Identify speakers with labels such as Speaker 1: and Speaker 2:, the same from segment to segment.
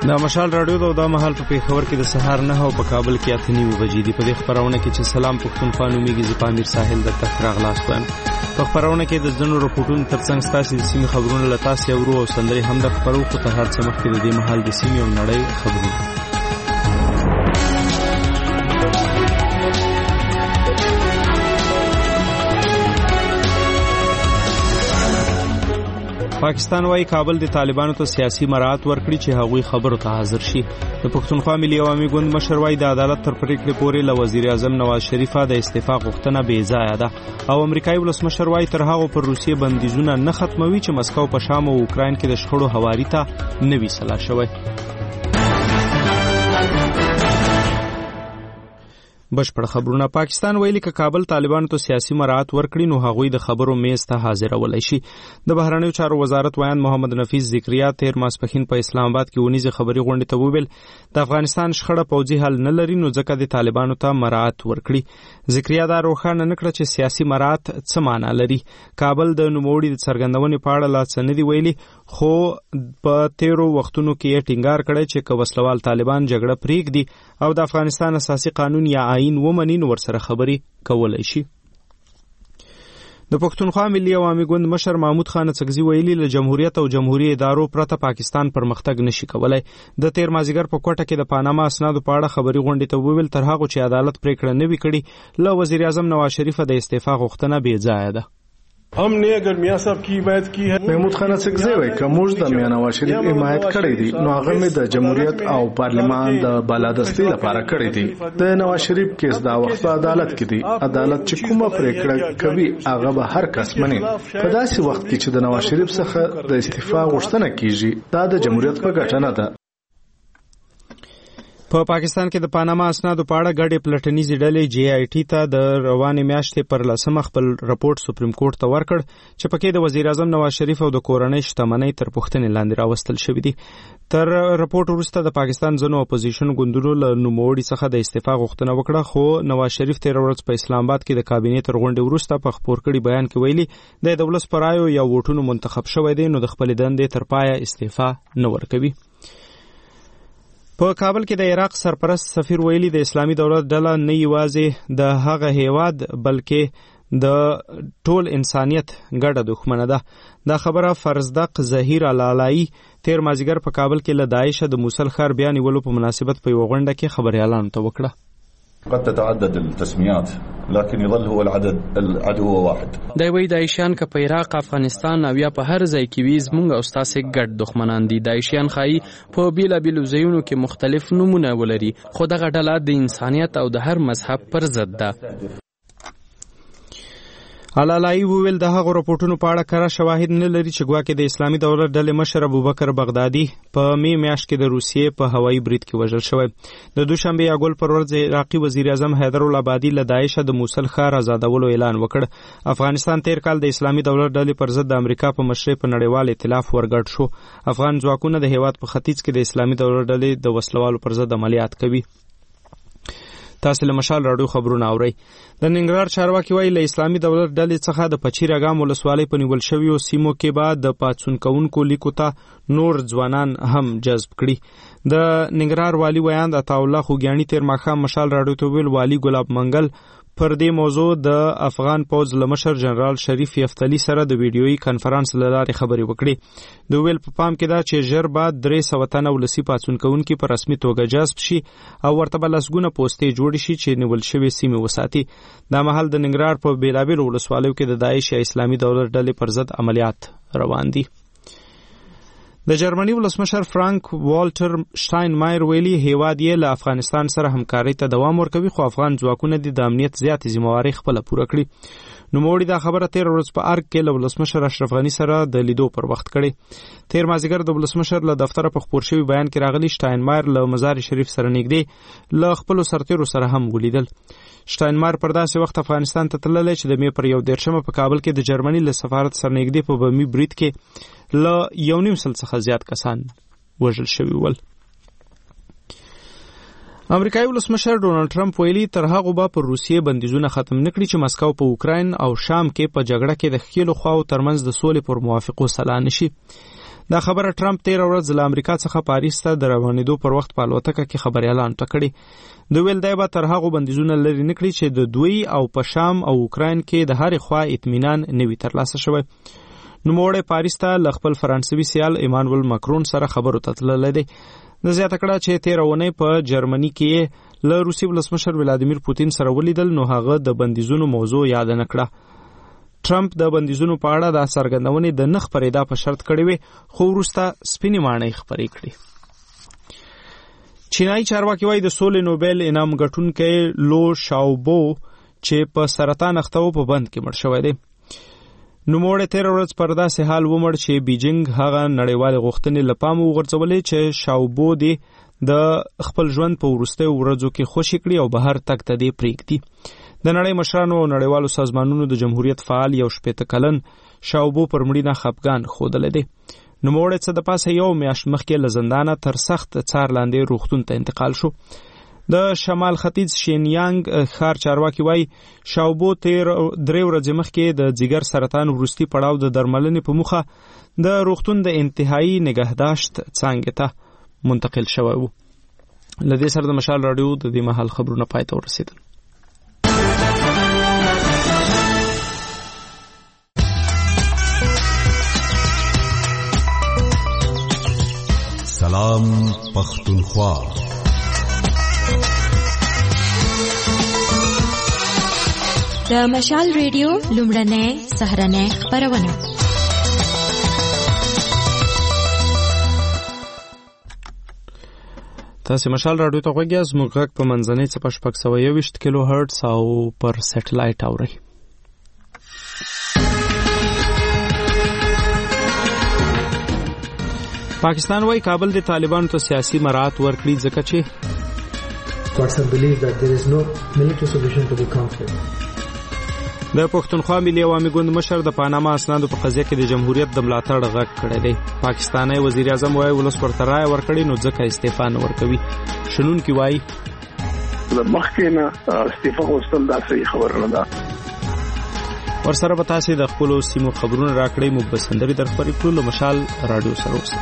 Speaker 1: دا مشال رادیو دا مهال په پیښور کې د سهار 9 او په کابل کې 8:30 بجې دي. په دې خبرونه کې چې سلام پښتونخوا نومیږي زه پامیر ساحل د تخراغ لاس وایم. په خبرونه کې د ځنو رپورټونو ترڅنګ ستاسو د سیمې خبرونه لتاسې اورو او سندري هم د خبرو په تهر څخه مخکې د دې مهال د سیمې او نړۍ خبرونه. پاکستان وايي کابل د طالبانو ته سیاسي مراعات ورکړي چې هغوی خبرو ته حاضر شي. د پښتونخوا ملي عوامي ګوند مشر وايي د عدالت تر پریکړې پورې له وزیر اعظم نواز شریف د استعفا غوښتنه بې ځایه ده او امریکایي ولسمشر وايي تر هغه پر روسیې بندیزونه نه ختموي چې مسکو په شام او اوکراین کې د شخړو هواري ته نه وي سلا شوی. بشپړ خبرونه. پاکستان ویلي ک کابل طالبانو ته سیاسي مراعات ورکړي نو هغوی د خبرو میز ته حاضرولای شي. د بهرنیو چارو وزارت ویان محمد نفیس ذکریا تیر ماسپښین په اسلام آباد کې ونیزه خبري غونډه ته وویل د افغانستان شخړه پوځي حل نه لري نو ځکه د طالبانو ته مراعات ورکړي. ذکریا دا روښانه نکړه چې سیاسي مراعات څه معنی لري. کابل د نوموړي د څرګندونې په اړه لا څه نه دی ویلي خو په تیرو وختونو کې یې ټینګار کړی چې که وسلوال طالبان جګړه پرېږدي او د افغانستان اساسي قانون یا آئین ومني نو ورسره خبري کولای شي. د پښتونخوا ملي عوامي ګوند مشر محمود خان څکزي ویلي له جمهوریت او جمهوریت ادارو پرته پاکستان پرمختګ نشي کولای. د تیر مازیګر په کوټه کې د پاناما اسنادو په اړه خبري غونډه ته وویل تر هغه چې عدالت پریکړه نه وی کړي له وزیر اعظم نواز شریف د استعفا غوښتنه بې ځایه ده.
Speaker 2: हमने अगर मियां साहब की हिमायत की है
Speaker 3: محمود خان څکزي وایي که موږ د میاں نواز شریف حمایت کړی دی نو هغه مې د جمهوریت او پارلمان د بالادستي لپاره کړی دی. د نواز شریف کیس دا وخت په عدالت کې دی. عدالت چې کومه پریکړه کوي هغه به هر کس مني. په داسې وخت کې چې د نواز شریف څخه د استعفا غوښتنه کیږي دا د جمهوریت په ګټه نه ده.
Speaker 1: په پاکستان کې د پاناما اسنادو په اړه ګډې پلټنیزې ډلې جی آی ټي ته د روانې میاشتې پر 10 خپل رپورټ سپریم کورټ ته ورکړ چې پکې د وزیر اعظم نواز شریف او د کورنۍ شتمنۍ تر پوښتنې لاندې راوستل شوې دي. تر رپورټ وروسته د پاکستان ځینو اپوزیشن ګوندونو له نوموړي څخه د استعفا غوښتنه وکړه خو نواز شریف تیر ورځ په اسلام آباد کې د کابینې تر غونډې وروسته په خبر کړي بیان کې ویلي د دولت پرایو یا ووټونو منتخب شوی دی نو د خپل دندې تر پایه استعفا نه ورکوي. په کابل کې د عراق سرپرست سفیر ویلي د اسلامي دولت ډله نه یوازې د هغه هیواد بلکې د ټول انسانیت ګډه دښمنه ده. دا خبره فرزدق ظهیر علالای تیر مازیګر په کابل کې له داعش د موصل ښار بیا نیولو په مناسبت په یو غونډه کې خبريالانو ته وکړه.
Speaker 4: قد تتعدد التسميات لكن يظل هو العدو واحد. دا وی داعشیان که په عراق افغانستان او یا په هر ځای کې وي زموږ او ستاسو ګډ دښمنان دي. داعشیان خایي په بیلابیلو ځایونو کې مختلف نمونه ولري خو دغه ډله د انسانیت او د هر مذهب پر ضد ده. علالای وویل د هغو راپورټونو په اړه کره شواهد نه لري چې ګواکې د اسلامي دولت ډلې مشر ابوبکر بغدادي په می میاشت کې د روسیې په هوایي برید کې وژل شوی. د دوشنبه یاګل پر ورځ عراقي وزیر اعظم حیدر العبادي له داعش د موصل ښار آزادولو اعلان وکړ. افغانستان تیر کال د اسلامي دولت ډلې پر ضد د امریکا په مشرۍ په نړیوال ائتلاف ورګډ شو. افغان ځواکونه د هیواد په ختیځ کې د اسلامي دولت ډلې د وسلوالو پر ضد عملیات کوي. تاسو له مشال رادیو خبرونه اورئ. د ننګرهار چارواکي وایي له اسلامي دولت ډلې څخه د پچیراګام ولسوالۍ په نیول شویو سیمو کې بعد د پاتسون کوونکو لیکو ته نور ځوانان هم جذب کړي. د ننګرهار والی ویاند عطاالله خوګیانی تیر ماښام مشال رادیو ته ویل والی ګلاب منګل پر دې موضوع د افغان پوځ لمشر جنرال شریف یفتلی سره د ویډیويي کانفرنس لاره خبرې وکړي. د ویل په پام کې دا چې ژر بعد 300 تنه ولسی پاتون کوونکي په رسمي توګه جذب شي او ورته بلسګونه پوسټې جوړ شي چې نیول شوی سیمه وساتي. دا مهال د ننګرهار په بیلابیل ولسوالیو کې د داعش یا اسلامي دولت ډلې پر ضد عملیات روان دي. د جرمني ولسمشر فرانک والټر شټاینمایر ویلي هیواد یې له افغانستان سره همکارۍ ته دوام ورکوي خو افغان ځواکونه د امنیت زیاتې ذمہواري خپل پوره کړي. نوموړي دا خبره تیر ورځ په ارګ کې له ولسمشر اشرف غني سره د لیدو پر وخت کړي. تیر مازیګر د ولسمشر له دفتر په خبر شوی بیان کې راغلی شټاینمایر له مزار شریف سره نږدې له خپل سرتیرو سره هم ولیدل. شټاینمایر پر داسې وخت افغانستان ته تللی چې د می پر 1 په کابل کې د جرمني له سفارت سره نږدې په بمي برید کې له 1.5 څخه زیات کسان وژل شوي ول. امریکایي ولسمشر ډونالد ټرمپ ویلي تر هغه به پر روسیې بندیزونه ختم نکړي چې مسکو په اوکراین او شام کې په جګړه کې د ښکیلو خواو ترمنځ د سولې پر موافقو سلا نشي.
Speaker 1: دا خبره ټرمپ 13 ورځ له امریکا څخه پاریس ته د روانېدو پر وخت په الوتکه کې خبريالان ټکړي. دوی ویل دی به تر هغه بندیزونه لري نکړي چې د دوی او په شام او اوکراین کې د هر خوا اطمینان نوي ترلاسه شوی. نوموړی پاریس ته له خپل فرانسوي سیال ایمانوئل ماکرون سره خبرو ته تللی دی. د زیاته کړه چې 13 ونې په جرمني کې له روسي ولسمشر ولادیمیر پوتین سره ولیدل، نو هغه د بندیزونو موضوع یاد نه کړه. ټرمپ د بندیزونو په اړه د څرګندونې د نه خپرېدا په شرط کړې وې، خو وروسته سپینې ماڼۍ خپرې کړې. چینایي چارواکي وایي د سولې نوبل انعام ګټونکی لو شاوبو چې په سرطان اخته و په بند کې مړ شوی دی. نوموړی 13 ورځ پر داسې حال ومړ چې بیجینګ هغه نړیوالې غوښتنې له پامه وغورځولې چې شاوبو دې د خپل ژوند په وروستیو ورځو کې خوشي کړي او بهر تګ ته دې پرېږدي. د نړۍ مشرانو او نړیوالو سازمانونو د جمهوریت فعال 60 کلن شاوبو پر مړینه خفګان ښودلی دی. نوموړی څه د پاسه یو میاشت مخکې له زندانه تر سخت څار لاندې روغتون ته انتقال شو. د شمال ختیځ شینیانګ ښار چارواکي وایي شاوبو 3 ورځې مخکې د ځیګر سرطان وروستي پړاو د درملنې په موخه د روغتون د انتهایی نگهداشت څانګې ته منتقل شوی و. له دې سره د مشال راډیو د دې مهال خبرونه پای ته ورسېدل.
Speaker 5: سلام پختونخوا.
Speaker 6: د مشال ریډیو لومړنۍ سهارنۍ خپرونه.
Speaker 1: تاسو مشال راډیو ته غوږی از موږ په منځنۍ څپه 621 کیلو هرتز او پر سټلایټ اورئ. پاکستان وايي کابل د طالبانو ته سیاسي مراعات ورکړي ځکه چې
Speaker 7: Pakistan believes that there is no military solution to the conflict.
Speaker 1: د پښتونخوا ملي عوامي ګوند مشر د پاناما اسنادو په قضیه کې د جمهوریت د ملاتړ غږ کړی دی. پاکستاني وزیر اعظم وايي ولس ورته رائے ورکړي نو ځکه استعفا نه ورکوي. شنونکي وايي
Speaker 2: د مخکینه استعفا غوښتل دا صحیح خبره نه ده.
Speaker 1: ورسره به تاسو د خپل سیمو خبرونه راکړئ. موږ به سندري درخبري کړو. مشال رادیو سره اوسئ.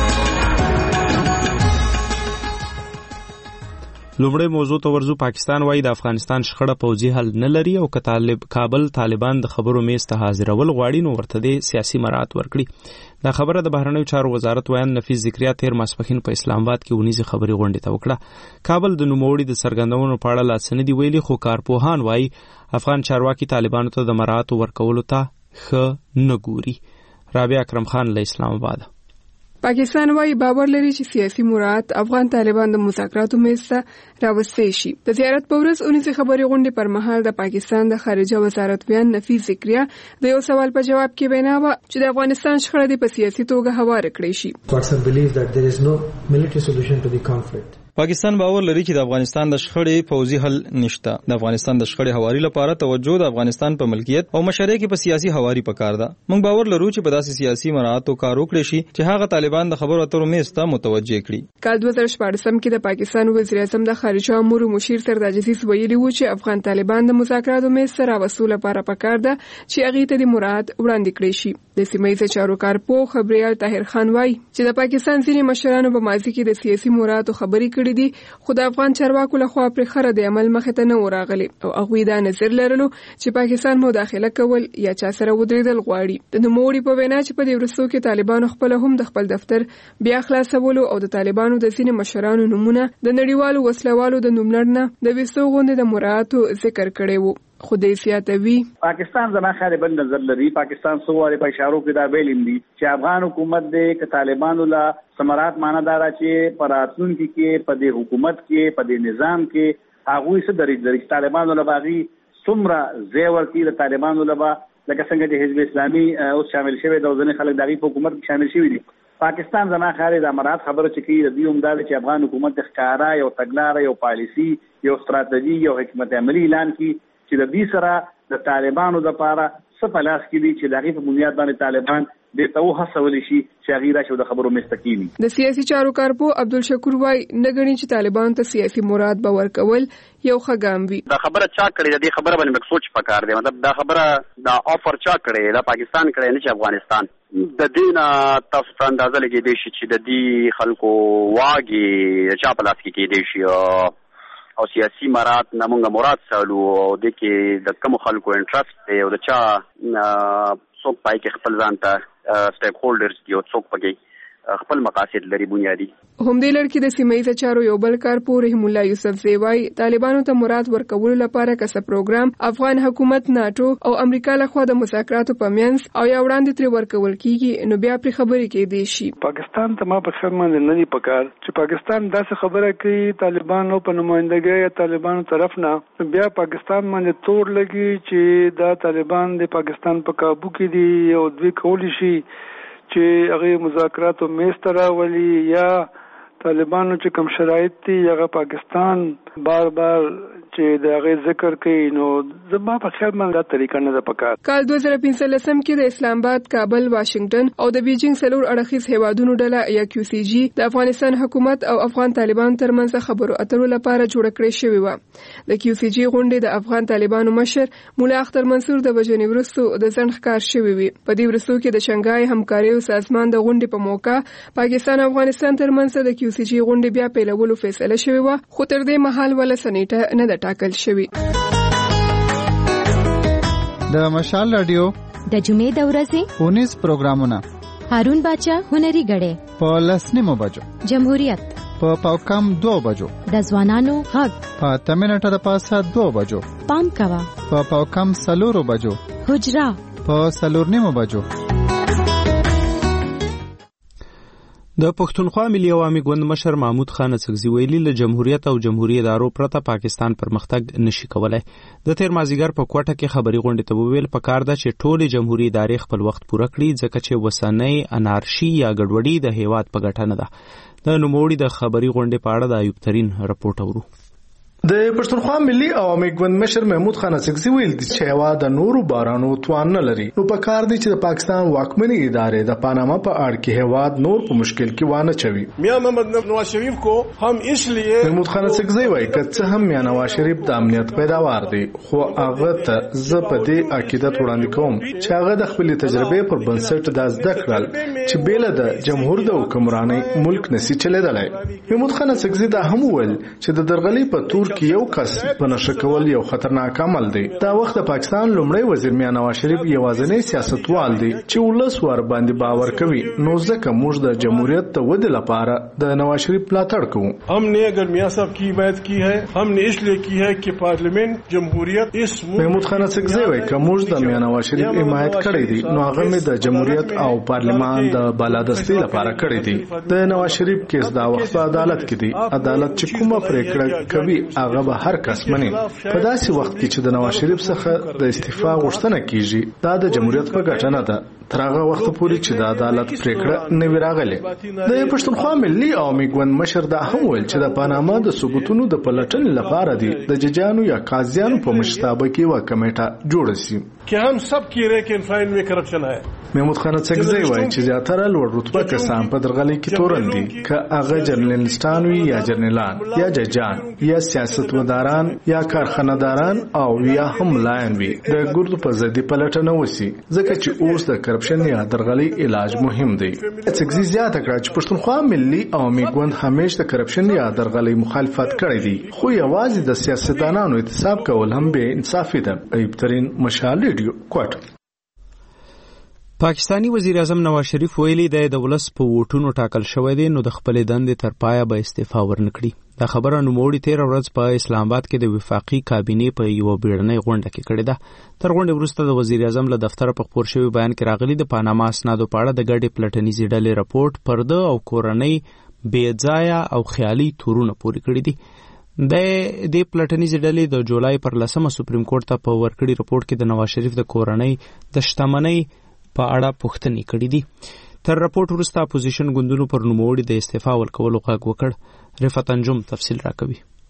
Speaker 1: لومړی موضوع ته ورځو. پاکستان وايي د افغانستان شخړه پوځي حل نه لري او که کابل طالبان د خبرو میز ته حاضرول غواړي نو ورته د سیاسي مراعات ورکړي. دا خبره د بهرنیو چارو وزارت ویان نفیس ذکریا تیر ماسپښین په اسلام آباد کې ونیزي خبري غونډه ته وکړه. کابل د نوموړي د څرګندونو په اړه لا څه نه دی ویلي، خو کارپوهان وايي افغان چارواکي طالبانو ته د مراعات ورکولو ته ښه نه ګوري. رابعه اکرم خان له اسلام آباد.
Speaker 8: پاکستان وايي باور لري چې سیاسي مراعات افغان طالبان د مذاکراتو میز ته راوستي شي. د زیارت په ورځ اونیزي خبري غونډې پر مهال د پاکستان د خارجه وزارت ویان نفیس ذکریا د یو سوال په جواب کې وینا و چې د افغانستان شخړه په سیاسي توګه هوار کړی شي.
Speaker 7: Pakistan believes that there is no military solution to the conflict.
Speaker 9: پاکستان باور لري چې د افغانستان د شخړې پوځي حل نشته. د افغانستان د شخړې هواري لپاره توجه د افغانستان په ملکیت او مشارکت کې په سیاسي هواري پکار ده. موږ باور لرو چې په داسې سیاسي مراعاتو کار وکړي شي چې هغه طالبان د خبرو اترو میز ته متوجه کړي.
Speaker 8: کال 2014 کې د پاکستان وزیر اعظم د خارجه امور مشیر سردار عزیز ویلي و چې افغان طالبان د مذاکراتو میز ته راوستلو لپاره پکار ده چې هغه ته د مراعات وړاندې کړي شي. د سیمایي چارو کارپو خبريال طاهر خان وايي چې د پاکستان ځینې مشرانو په ماضي کې د سیاسي مراعاتو خبري کړې دي، خو د افغان چارواکو لخوا پر خره د عمل مخه ته نه وراغلي او هغه دا نظر لرلو چې پاکستان مداخله کول یا چا سره ودرېدل غواړي. د نوموړي په وینا چې په دې ورستو کې طالبانو خپل هم د خپل دفتر بیا خلاصولو او د طالبانو د ځینې مشرانو نمونه د نړیوالو وسلوالو د نوملړ نه د وستو غونډې د مراعاتو ذکر کړي وو. خدای سیاتوي
Speaker 10: پاکستان زما خیال بل نظر لري. پاکستان سواره په اشارو کې دا ویلم دي چې افغان حکومت د طالبانو لا ثمرات ماندار چې پراتون کې په دې حکومت کې په دې نظام کې هغه څه درې طالبانو لا باغی څومره زیور کې د طالبانو لا لکه څنګه چې حزب اسلامي او شامل شوی د ځنې خلک دغه حکومت کې شامل شوی دي. پاکستان زما خیال د امارات خبره چې کوي د دې عمدار چې افغان حکومت د ښکارا یو تګلارې یو پالیسی یو ستراتیژي یو حکمت عملی اعلان کړي چې د دې سره د طالبانو لپاره څه پلاس کې دي چې دغه په بنیاد باندې طالبان د تو هڅول شي چې غیره شو د خبرو مستقیمی.
Speaker 8: د سیاسي چارو کارپو عبدالشکور وای نګنی چې طالبان ته سیاسي مراد باور کول یو ښه وي.
Speaker 11: دا خبره چا کړې د خبره باندې سوچ پکار دی، مطلب دا خبره دا آفر چا کړې دا پاکستان کړې نه چې افغانستان د دین تاسو ته اندازه لګی دی چې د دې خلکو واګي چا په لاس کې دی شي او سیاسي مراد نمونږه مراد سالو او د کې د کوم خلکو انټرست دی او د چا څوک پای کې خپل ځان ته سټیک هولډرز دی او څوک پکې خپل مقاصد لري بنیادی.
Speaker 8: هم دې لړ کې د سیمایي چارو یو بل کارپو رحم الله یوسف زیوای طالبانو ته مراد ورکول لپاره کسه پروګرام افغان حکومت ناتو او امریکا له خوا د مذاکراتو په منځ او یا وړاندې تر ورکول کیږي نو بیا پر خبرې کې دی شي.
Speaker 2: پاکستان ته ما په خبر باندې نه دی پکار چې پاکستان داسې خبره کوي طالبانو په نمائندګۍ یا طالبانو طرف نه بیا پاکستان باندې تور لګي چې دا طالبان د پاکستان په کابو کې دي او دوی کولی شي چې هغه مذاکراتو میز راولي یا طالبانو چې کوم شرایط دي هغه پاکستان بار بار چې دا غي ذکر کوي نو زما په خیال باندې دا طریقه نه ده پکار.
Speaker 8: کال 2015 کې د اسلام آباد، کابل، واشنگټن او د بیجینګ څلور اړخیز هیوادونو ډله یا QCG د افغانستان حکومت او افغان طالبان ترمنځ خبرو اترو لپاره جوړ کړې شوې و. د QCG غونډې د افغان طالبانو مشر مولا اختر منصور د بجنې ورستو د ځنډ ښکار شوې وي. په دې ورستو کې د شنګای همکاري سازمان د غونډې په موقع پاکستان او افغانستان ترمنځ د QCG غونډې بیا پیلولو فیصله شوې و، خو تر دې مهال ولا سنیټه نه ټاکل شوی.
Speaker 12: د مشال رادیو
Speaker 6: د جمعې د ورځې
Speaker 12: 19 پروګرامونه
Speaker 6: هارون باچا هنري غړې
Speaker 12: په لسنیمو بجو،
Speaker 6: جمهوریت
Speaker 12: په پاوکم 2 بجو،
Speaker 6: د ځوانانو حق
Speaker 12: په تمنټه د پاسه 2 بجو،
Speaker 6: پام کوا
Speaker 12: په پاوکم 3 بجو،
Speaker 6: حجرا
Speaker 12: په 4 بجو.
Speaker 1: د پښتونخوا ملي عوامي ګوند مشر محمود خان اڅکزي ویلي له جمهوریت او جمهوریت ادارو پرته پاکستان پرمختګ نشي کولای. د تیر مازیګر په کوټه کې خبري غونډې ته وویل پکار ده چې ټول جمهوریت ادارې خپل وخت پوره کړي ځکه چې وسنۍ انارشي یا ګډوډي د هیواد په ګټه نه ده. د نوموړي د خبري غونډې په اړه د ایوب ترين رپورټ اورو.
Speaker 3: د پښتونخوا ملي عوامي ګوند مشر محمود خان اڅکزي ویل چې هیواد د نورو بارانو توان نه لري نو په کار دی چې د پاکستان واکمنۍ ادارې د پاناما په اړه کې هیواد نور په مشکل کې وانه چوي.
Speaker 13: میاں محمد نواز شریف کو هم اسلیے
Speaker 3: محمود خان اڅکزي وایي چې هم میاں نواز شریف د امنیت پیداوار دی خو هغه ته زه په دې عقیدت وړاندې کوم چې هغه د خپل تجربې پر بنسټ د زده کړل چې بیل د جمهور د حکمرانۍ ملک نسی چلیدلای. محمود خان اڅکزي دا هم ویل چې د درغلي په تور کې یو کس په نشه کول یو خطرناک عمل دی. دا وخت د پاکستان لومړی وزیر میاں نواز شریف یوازینی سیاستوال دی چې ولس ور باندې باور کوي نو ځکه موږ د جمهوریت ته ودې لپاره د نواز شریف ملاتړ کوو.
Speaker 13: ہم نے اگر میاں صاحب کی حمایت کی ہے ہم نے اس لیے کی ہے کہ پارلیمنٹ جمهوریت اس
Speaker 3: محمود خان اڅکزي وایي چې موږ د میاں نواز شریف حمایت کړی دی نو هغه مې د جمهوریت او پارلیمان د بالادستي لپاره کړی دی. د نواز شریف کیس دا وخت په عدالت کې دی. عدالت چې کومه پریکړه کوي هغه به هر کس مني. په داسې وخت کې چې د نواز شریف څخه د استعفا غوښتنه کیږي دا د جمهوریت په ګټه نه ده تر هغه وخت پورې چې د عدالت پریکړه نه وي راغلې. د پښتونخوا ملي عوامي ګوند مشر دا هم ویل چې د پاناما د ثبوتونو د پلټنې لپاره دی د ججانو یا قاضیانو په مشتبه کې و کمیټه جوړه شي
Speaker 13: کہ ہم سب کی رہے کہ انفائن میں کرپشن ہے.
Speaker 3: محمود خان اڅکزي وایي چې زیاتره لوړ رتبه کسان په درغلي کې تورن دي که هغه جرنالستان وي یا جرنالان یا ججان یا سیاستمداران یا کارخانه‌داران او یا هم لاین وي د ګردو په ضد پلټنه وسی ځکه چې اوس د کرپشن یا درغلي علاج مهم دی. اڅکزي زیاته کړه چې پښتونخوا ملي عوامي ګوند همیشه د کرپشن یا درغلي مخالفت کړی دی خو یوازې د سیاستدانانو احتساب کول هم به انصافي ده. ایوب ترين مشال ریډیو کوټ.
Speaker 1: پاکستانی وزیر اعظم نواز شریف ویلي د دولت په ووټونو ټاکل شوی دی نو د خپل دندې تر پایه به استعفا ورنکړي. دا خبره نوموړي 13 ورځ په اسلام آباد کې د وفاقي کابینې په یو بیړنۍ غونډه کې کړې ده. تر غونډې وروسته د وزیر اعظم له دفتر په خبر شوی بیان کې راغلي د پاناما اسنادو په اړه د ګډې پلټنیزې ډلې رپورټ پرده او کورنۍ بې ځایه او خیالي تورونه پورې کړي دي. د دې پلټنیزې ډلې د جولای پر 10 سپریم کورټ ته په ورکړي رپورټ کې د نواز شریف د کورنۍ د شتمنۍ په اړه پوښتنې کړې دي. تر رپورټ وروسته اپوزیشن ګوندونو پر نوموړي د استعفا ورکولو غږ وکړ. رفعت انجم تفصیل راکوي.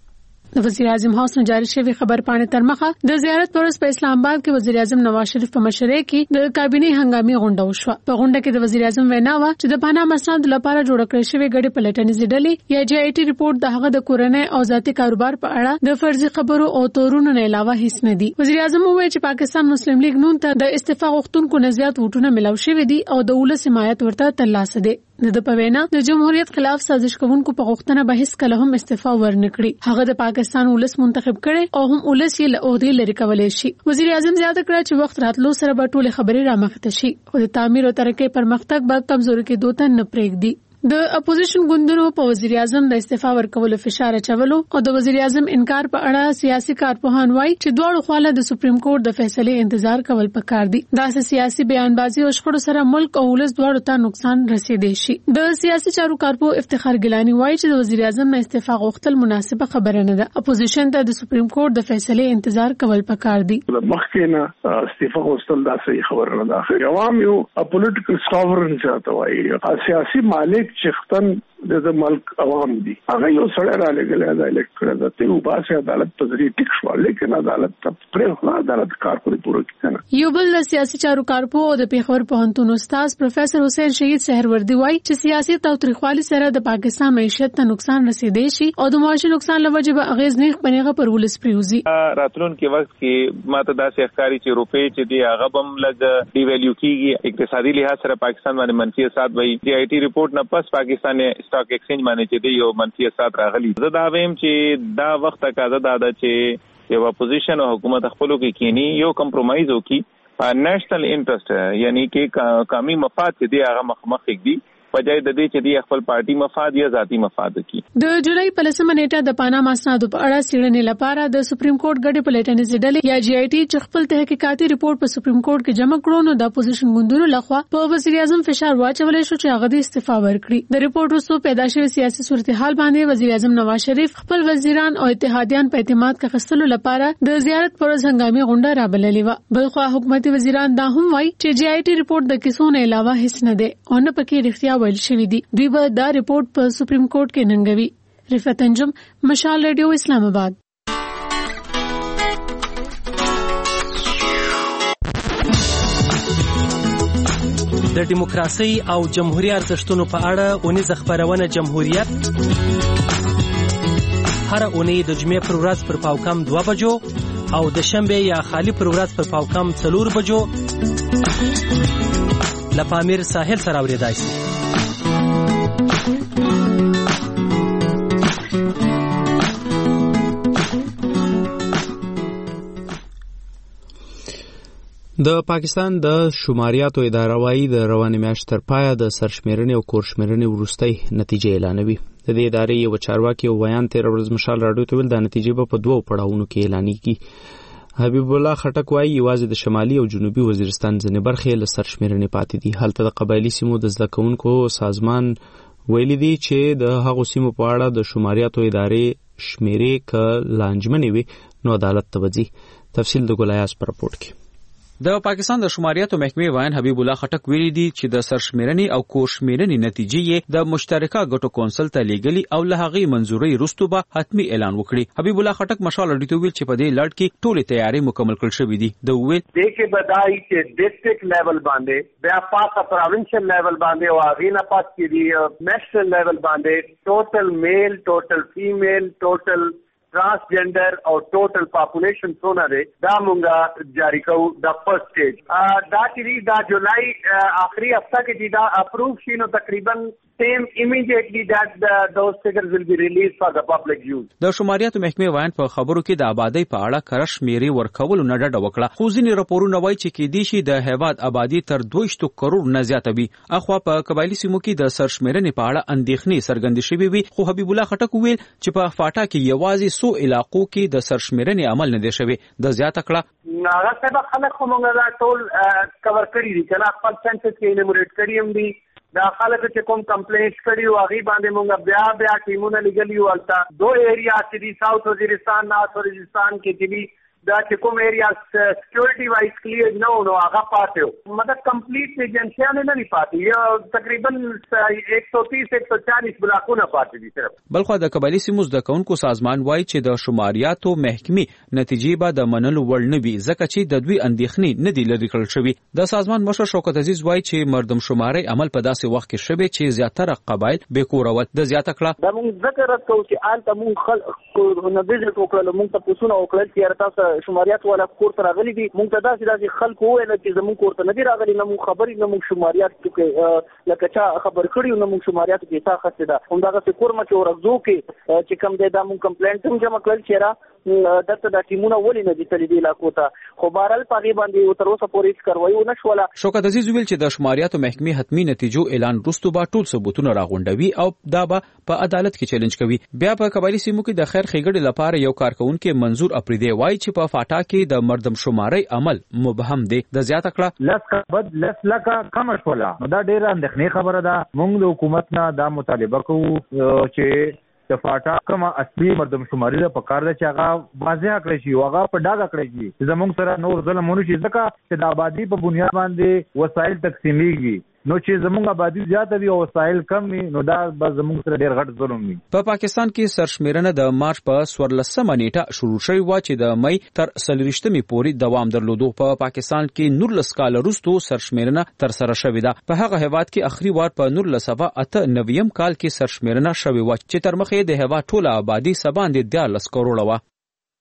Speaker 14: د وزیر اعظم هاوس نه جاری شوی خبر پاڼې تر مخه د زیارت پر ورځ په اسلام آباد کې وزیر اعظم نواز شریف په مشرۍ کې د کابینه هنګامي غونډه وشوه. په غونډه کې د وزیر اعظم وینا و چې د پناه مسند لپاره جوړ کړی شوی ګډې پلټنیزې ډلې یا GIT ریپورت د هغه د کورنۍ او ذاتي کاروبار په اړه د فرضي خبرو او تورونو نه علاوه هیڅ نه دي. وزیر اعظم وویل چې پاکستان مسلم لیگ نون ته د استعفا غوښتونکو نه زیات ووټونه ملاو شوي دي او د ولس حمایت ورته ترلاسه دی. د په وینا د جمهوریت خلاف سازش کوونکو په غوښتنه به هیڅ کله هم استعفا ورنکړي. هغه د پاکستان ولس منتخب کړي او هم ولس یې له عہدې لري کولای شي. وزیر اعظم زیاته کړه چې وخت راتلو سره به ټول خبرې رامخته شي او د تعمیر او ترقۍ پرمختګ به کمزوري کېدو ته نه پرېږدي. د اپوزیشن ګوندونو په وزیر اعظم د استعفا ورکولو فشار اچولو او د وزیر اعظم انکار په اړه سیاسي کارپوهان وایي چې دواړو خواله د سپریم کورټ د فیصلې انتظار کول پکار دي. دا سیاسي بیانبازي او شخړو سره ملک او ولس دواړو ته نقصان رسیدي شي. د سیاسي چارو کارپو افتخار ګیلانی وایي چې د وزیر اعظم نه استعفا غوښتل مناسبه خبره نه ده. اپوزیشن ته د سپریم کورټ د فیصلې انتظار کول پکار دي.
Speaker 2: مخکې نه استعفا غوښتل دا صحیح خبره نه ده. عوام یو پولیټیکل ساورن چاته وایي سیاسي مالک چختن د ملک عوام دي. هغه یو سړی را لګل دا الیکټ کړی دا ته وباسه عدالت په ذریعہ ټیک شو لیکن عدالت پرې نه عدالت کار کوي پوره کنه.
Speaker 14: یو بل سیاسي چارو کارپو او د پیښور پوهنتون استاد پروفیسور حسین شهید سحروردی وایي چې سیاسي تاوتریخوالي سره د پاکستان معیشت ته نقصان رسیدي شي او د معاشي نقصان لوجه به اغیز نه پنيغه پر ولس پریوزي.
Speaker 15: راتلون کې وخت کې ماته دا ښکاری چې روپې چې دی هغه بم لګ ډی ویلیو کیږي اقتصادي لحاظ سره پاکستان باندې منفي اثرات وایي. GIT ریپورت نه پس پاکستان سٹاک ایکسچینج باندې چې دی یو منفي اثرات راغلي. زه دا وایم چې دا وخت تقاضا ده چې یو اپوزیشن او حکومت خپلو کې کینی یو کمپرومایز وکي نېشنل انټرست یعنی کې قومي مفاد چې دی هغه مخ دی بجای د دې چې دی خپل پارټي مفاد یا ذاتی مفاد کی.
Speaker 14: د جولای په 10 نیټه د پاناما اسنادو په اړه څېړنې لپاره د سپریم کورټ ګډې پلټنیزې ډلې یا GIT چې خپل تحقیقاتي ریپورت په سپریم کورټ کې جمع کړو نو د اپوزیشن ګوندونو لخوا په وزیر اعظم فشار واچول شو چې هغه د استعفا ورکړي. د ریپورت وروسته پیدا شوی سیاسي صورتحال باندې وزیر اعظم نواز شریف خپل وزیران او اتحادیان په اعتماد کې خستلو لپاره د زیارت پر ورځ هنګامي غونډه رابللې و. بلخو حکومتي وزیران دا هم وایي چې GIT ریپورت د کیسو نه علاوه هیڅ نه دی او نه پکې رښتیا ویل شوی دی. دوی به دا ریپورت په سپریم کورټ کې ننګوي. رفعت انجم، مشال ریډیو، اسلام آباد.
Speaker 16: د دیموکراسي او جمهوریت ارزښتونو په اړه اونیزه خبرونه جمهوریت هر اونۍ د جمعې پر ورځ پر پاوکم 2 بجو او د شنبه یا خالی پر ورځ پر پاوکم 4 بجو لپامیر ساحل سره اوریدای شي.
Speaker 1: د پاکستان د شماریاتو اداره وايي د روانې میاشتې تر پایه د سرشمیرنې او کورشمیرنې وروستۍ نتیجې اعلانوي. د دې ادارې یو چارواکي او بیان 13 ورځ مشال راډیو ته ویل د نتیجې په 2 پړاوونو کې اعلانېږي. حبیب الله خټک وايي یوازې د شمالي او جنوبي وزیرستان ځینې برخې له سرشمیرنې پاتې دي. هلته د قبایلي سیمو د زده کوونکو سازمان ویلي دي چې د هغو سیمو په اړه د شماریاتو ادارې شمیرې که لانجمنې وي نو عدالت ته وځي. تفصیل د ګلایاس په راپورټ کې.
Speaker 17: د پاکستان د شماریاتو محکمې وایي حبیب الله خټک ویلي دي چې د سرشمیرنې او کورشمیرنې نتیجې د مشترکه ګټو کونسل ته لیږلي او له هغې منظورۍ وروسته به حتمي اعلان وکړي. حبیب الله خټک مشال راډیو ته ویل چې په دې لړ کې ټولې تیارۍ مکمل کړل شوې دي. د ویل
Speaker 18: دغه بدای چې ډیسټریکټ لیول باندې بیا پاسه پروینشل لیول باندې او اغینا پاس کړي نیشنل لیول باندې ټوټل میل ټوټل فیمیل ټوټل transgender और total population सोना रे दा मुंगा जारी को द फर्स्ट स्टेज दा टीवी दा जुलाई आखिरी हफ्ता के जीदा अप्रूव शीनो तकरीबन same immediately that those figures will be released for the public use.
Speaker 17: د شماریاتو محکمې وایي په خبرو کې د آبادی په اړه کرش میری ورکول نه ډډه وکړه. خو ځینې راپورونه وایي چې کې دي شي د هیواد آبادی تر 2 کروڑ نه زیاته وي. اخوا په قبایلی سیمو کې د سرشمیرنې په اړه اندېښنې څرګندې شوې وي. خو حبیب الله خټک ویل چې په فاټا کې یوازې 100 علاقو کې د سرشمیرنې عمل نه دی شوی. د زیاته کړه
Speaker 18: هغه څه خلک کومه ټول کور کړی دي چې خپل سنسس کې انیموریټ کړی هم دي. دا خلک چې کوم کمپلینټ کړي او هغه باندې مونږ بیا ټیمونه لګلیو البته 2 ایریا چې دي ساوث وزیرستان نارث وزیرستان کې چې دا چې کوم ایریا سکیورټي وایز کلیئر نه نو هغه پاتې مطلب کمپلیټ ایجنسیانه نه پاتې یو تقریبا 130-140 بلاکونه پاتې دي صرف.
Speaker 17: بلخو د قبایلی سیمو زده کوونکو سازمان وایي چې د شماریاتو محکمې نتیجې به د منلو وړ نه وي ځکه چې د دوی اندېښنې نه دي لرې کړل شوي. د سازمان مشر شوکت عزیز وایي چې مردم شماري عمل په داسې وخت کې شوی چې زیاتره قبایل بې کوره ول. د زیاته کړه
Speaker 19: دا موږ ذکر کوو چې آلته موږ خلک نو ویزټ وکړل موږ ته پوښتنه وکړل چې تاسو شماریات ولا کور ته راغلي دي موږ ته داسې خلک وویل چې زموږ کور ته نه دي راغلي نه موږ خبرې نه موږ شماریات کې لکه چا خبر کړی نه موږ شماریات کې تا خسته ده همدغه کور مچ ورغزو کې چې کوم دی دا موږ کمپلینټ هم جمع کړل چې را دته د ټیمونه ولې نه دي تللی دی علاقو ته خو بهرحال پاغي باندې تر اوسه پورې هیڅ کاروایی ونه شوله.
Speaker 17: شوکت عزیز ویل چې د شماریاتو محکمې حتمی نتیجو اعلان وروسته به ټول ثبوتونه راغونډوي او دا به په عدالت کې چیلنج کوي. بیا په قبایلی سیمو کې د خیر ښېګړې لپاره یو کارکونکو منظور اپریدي وایي چې په فاټا کې د مردم شماري عمل مبهم دی. د زیاته کړه
Speaker 20: لس لکه کم شولا نو دا ډیره اندېښنې خبره ده. موږ د حکومت نه دا مطالبه کوو چې د فاټا کوم اصلي مردم شماري په کار ده چې هغه واضح کړی شي او هغه په ډاګه کړی شي زموږ سره نور ظلم ونه شي ځکه چې د آبادی په بنیاد باندې وسایل تقسیمیږي نو چې زموږ آبادی زیاته وي او وسایل کم وي نو دا به زموږ سره ډیر غټ ظلم وي.
Speaker 17: په پاکستان کې سرشمیرنه د مارچ په 14 نیټه شروع شوی و چې د مې تر 30 پورې دوام درلودو. په پاکستان کې 19 کال وروسته سرشمیرنه تر سره شوې ده. په هغه هیواد کې اخري وار په 1998 کال کې سرشمیرنه شوې و چې تر مخه د هیواد ټوله آبادی سباندې 10 کروڑه و.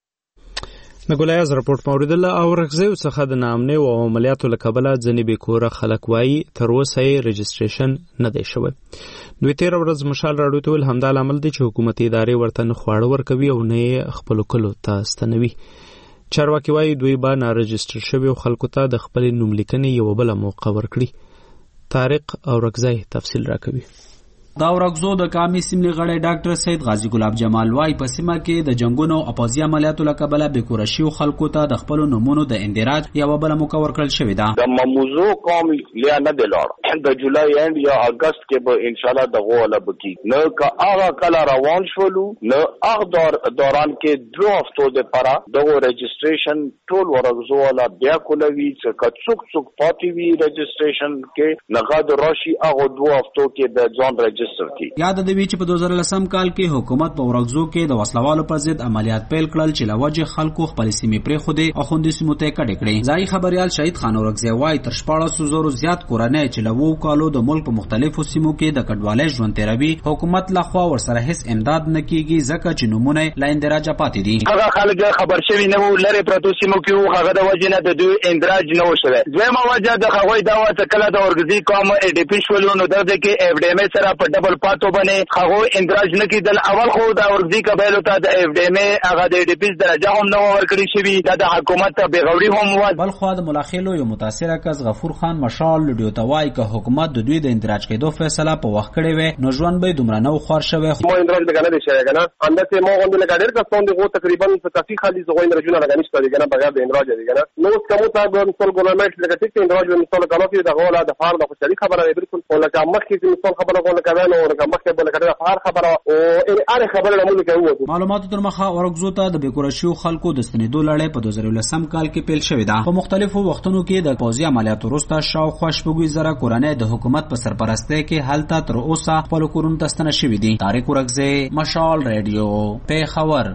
Speaker 1: د ګولایز راپورټ موریدل او رغزیو څخه د نامنې او عملیاتو لکبله ځنې به کوره خلک وایي تر اوسه یې رجسټریشن نه دی شوی. دوی 13 ورځ مشال راډیو ته ویل همدا لامل دی چې حکومتي ادارې ورته نه خواړه ورکوي او نه خپل کلو ته ستنوي. چارواکي وایي دوی به نه رجسټر شوي خلکو ته د خپل نوم لیکنې یو بل موقع ورکړي. طارق او رغزی تفصیل راکوي.
Speaker 21: دا ورغزو د قامي سیمې غړی ډاکټر سید غازی ګلاب جمال وای په سیمه کې د جنگونو او اپوزي عملیاتو لکبله به کورشي او خلکو ته د خپل نمونو د اندراج یو بل مکور کړل شوی دا
Speaker 22: د مموزو قوم لیا نه دلار د جولای اند یا اگست کې به ان شاء الله د غوله بکی نه کا هغه کله روان شولو نه هغه دوران کې 2 هفتو د پاره د رجسټریشن ټول ورغزو ولا بیا کولوي چې کڅوک څوک پاتې وی رجسټریشن کې نه غاد راشي هغه 2 هفتو کې د ځان
Speaker 21: یاد د وی چې په 2010 کال کې حکومت په ورغزو کې د وسلوالو پر ضد عملیات پیل کړل چې لوجه خلکو خپل سیمې پرې خوده او خوندې سیمو ته کډې کړې. ځای خبريال شهید خان ورغزی وای تر 1400 زیات کورنۍ چې لوو کالو د ملک په مختلفو سیمو کې د کډوالۍ ژوند تیروي حکومت لخوا ورسره هیڅ امداد نه کیږي ځکه چې نمونه لا اندراج پاتې دي.
Speaker 22: هغه خلک خبر شوی نه وو لری پروتو سیمو کې هغه د وجنه د دوی اندراج نه وشوي. دویمه وجه د خوي دا و کله د ورغزی قوم ای ډی پی شولو نو د کې اف ډی ام سره په ډبل پاتو باندې هغه اندراج نه کیدل. اول خو د ورغزی قبایلو ته د اف ډی ام هغه د ای ډی پی درجه هم نه ورکړی شوی د حکومت ته بغوري هم و.
Speaker 21: بل خو د ملاخیلو یو متاثره کس غفور خان مشال لډیو توای که حکومت د دوی د اندراج کېدو فیصله په وخت کړی و نو ژوند به دومره نو خور شوی.
Speaker 22: مو اندراج به کنه شي کنه اندته مو غوندل کډیر کا څوند غو تقریبا په کافي خالي زغوین رجونه راګنيشته دي کنه بغیر د اندراج دي کنه نو کوم ته د مسل ګورنمنت لکه چې اندراج مسل کنه د غولا د فار د خوشالي خبره بالکل ولکه مخکې چې مسل خبره کوله کړه نو ورکه مخکې بل کړه فار خبره او ان خبره موږ کوو.
Speaker 21: معلوماتو تر مخه ورغزو ته د بیکورشیو خلکو د ستنېدو لړۍ په 2010 کال کې پیل شوې ده. په مختلفو وختونو کې د پوځي عملیاتو وروسته شاوخوا شپږ زره کورنۍ د حکومت په سرپرستۍ کې هلته تر اوسه خپل کورونو ته ستنه شوي دي. طارق ورغزی مشال رادیو پیښور.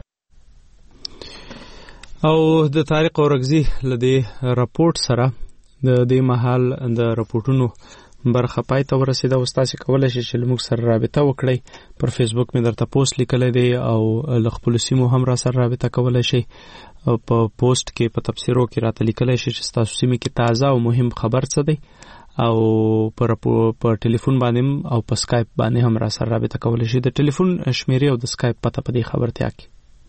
Speaker 1: او د طارق ورغزی لدی راپورټ سره د دې محل د راپورټونو برخه پای ته ورسیده. او تاسو کولای شئ چې موږ سره رابطه وکړئ. پر فیسبوک مې درته پوسټ لیکلی دی او خپل سیمو هم را سره رابطه کولای شئ. په پوسټ کې په تفسیرو کې راته لیکلی شئ چې تاسو سیمه کې تازه او مهم خبر څه دی او پر ټلیفون باندې او په سکایپ باندې هم را سره رابطه کولای شئ. د ټلیفون شمیرې او د سکایپ پته په دې خبرتیا کې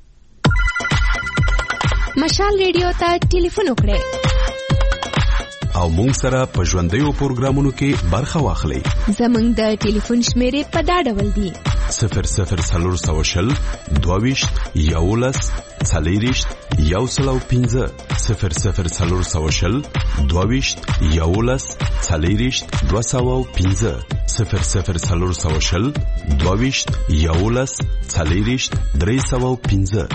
Speaker 23: مشال ریډیو ته ټلیفون وکړئ
Speaker 5: او مونږ سره په ژوندیو پروګرامونو کې برخه واخلئ.
Speaker 23: زمونږ د ټلیفون شمیرې په دا ډول دي
Speaker 5: 00 22 11 40 105 00 22 11 40 205 00 22 11 40 315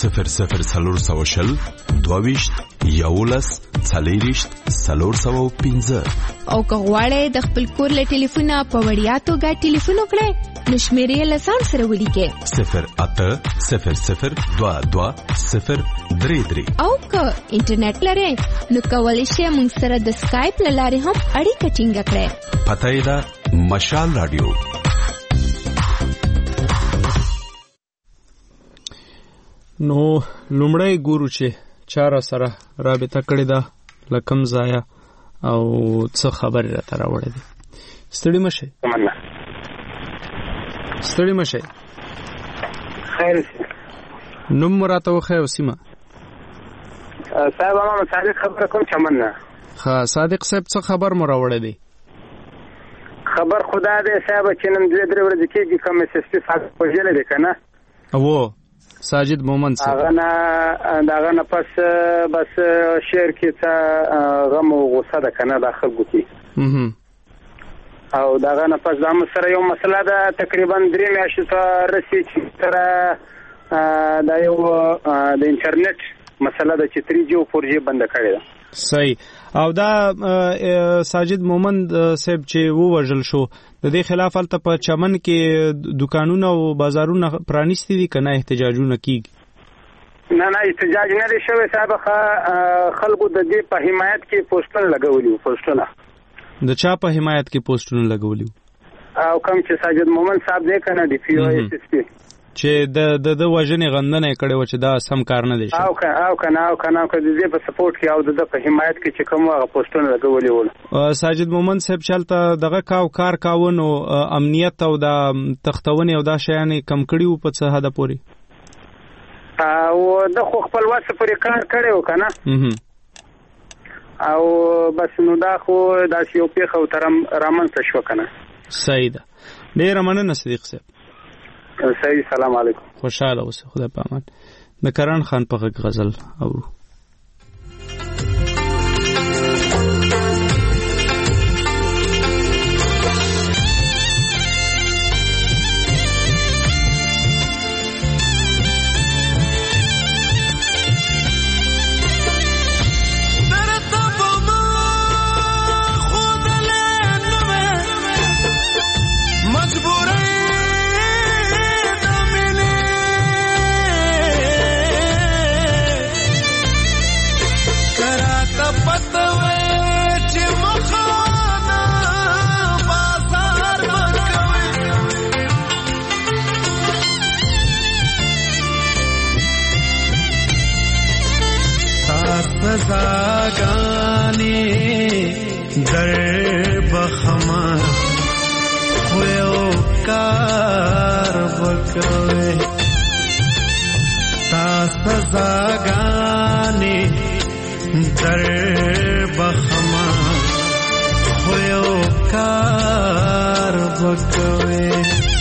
Speaker 5: 00 22 11 40 315
Speaker 23: او که غواړئ د خپل کور له ټلیفونه په وړیا توګه ټلیفون وکړئ نو شمیرې له ځان سره ولیکئ
Speaker 5: 080022
Speaker 23: او که انټرنیټ لرئ نو کولی شئ موږ سره د سکایپ له لارې هم اړیکه ټینګه کړئ.
Speaker 5: پته یې ده مشال رادیو.
Speaker 1: نو لومړی ګورو چې چاره سره رابطه کړې ده لکم ځایه او څه خبرې راته راوړې دي. ستړي مشئ
Speaker 4: خیر
Speaker 1: نوم مو راته وښیه او سیمه.
Speaker 4: صاحب ما صادق خبره کوم چمن نه.
Speaker 1: ښه صادق صاحب څه خبر مو راوړې دي؟
Speaker 4: خبر خدا دې صاحب چې نن 2-3 ورځې کېږي کوم SSP صاحب وژلې ده کنه
Speaker 1: او ساجد مومن صاحب
Speaker 4: هغه نه پس بس شعر کې څه غم او غصه ده کنه داخل ګوتی او داغه نه پس دا سره یو مسله ده تقریبا 3 میاشتې ته رسي چې تر دا یو د انټرنیټ مسله ده چې 3G او 4G بند کړی ده.
Speaker 1: صحیح. او دا ساجد مومن صاحب چې ووژل شو د دې خلاف الته په چمن کې دکانونه او بازارونه پرانیستي دي کنه احتجاجونه کیږي؟
Speaker 4: نه احتجاج نه لري شوی صاحب خلکو د دې په حمایت کې پوسټر لګولي پوسټونه.
Speaker 1: د چا په حمایت کې پوسټونه لګولي؟
Speaker 4: او کوم چې ساجد مومن صاحب دی کنه دی پی او SSP
Speaker 1: چې د وژنې غندنه کړي و چې دا سم کار نه دی شوی.
Speaker 4: او کنه د دې په سپورټ کې او د په حمایت کې چې کوم هغه پوسټونه لګولي ول.
Speaker 1: ساجد مومن صاحب چلته دغه کار کاونو امنیت او د تختونې او دا شیان کم کړي و په څه حد پورې؟
Speaker 4: او د خو خپل واسه پورې کار کړي و کنه او بس نو دا خو دا یو پیښه او ترم رامنځته شو کنه.
Speaker 1: صحیح ده. ډېر مننه صدیق صاحب.
Speaker 4: صحیح. سلام علیکم.
Speaker 1: خوشاله اوسه. خدای پامان. د کران خان په غزل اورو.
Speaker 7: سزاګانې در بخما خو یو کار وکوي تا سزاګانې در بخما خو یو کار وکوي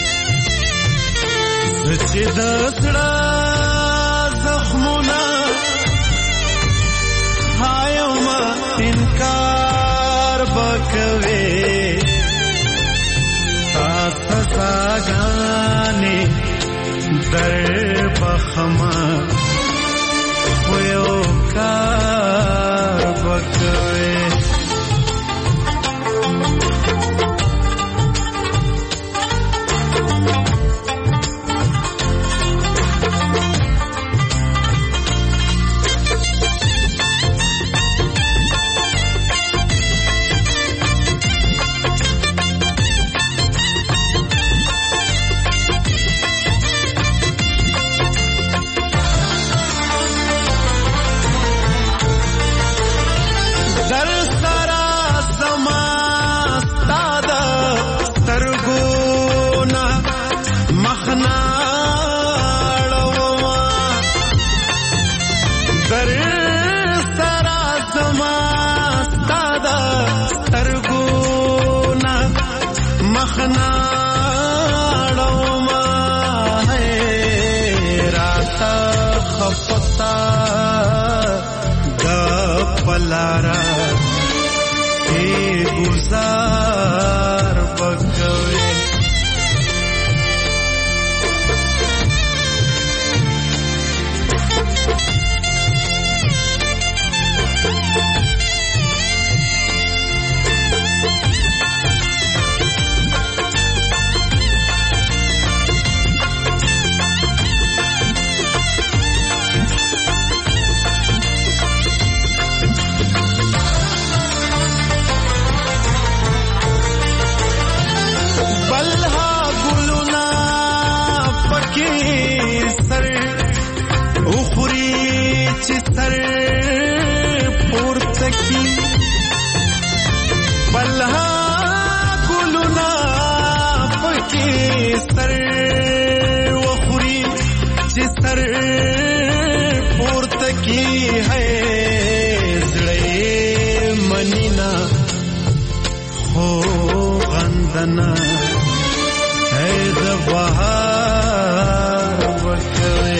Speaker 7: چې د زړه زخمونه انکار بکوي تا سزاګانې در بخما خو یو کار بکوي لارا ای گزار بکو की है जड़े मनीना हो गंदना है बहार वकवे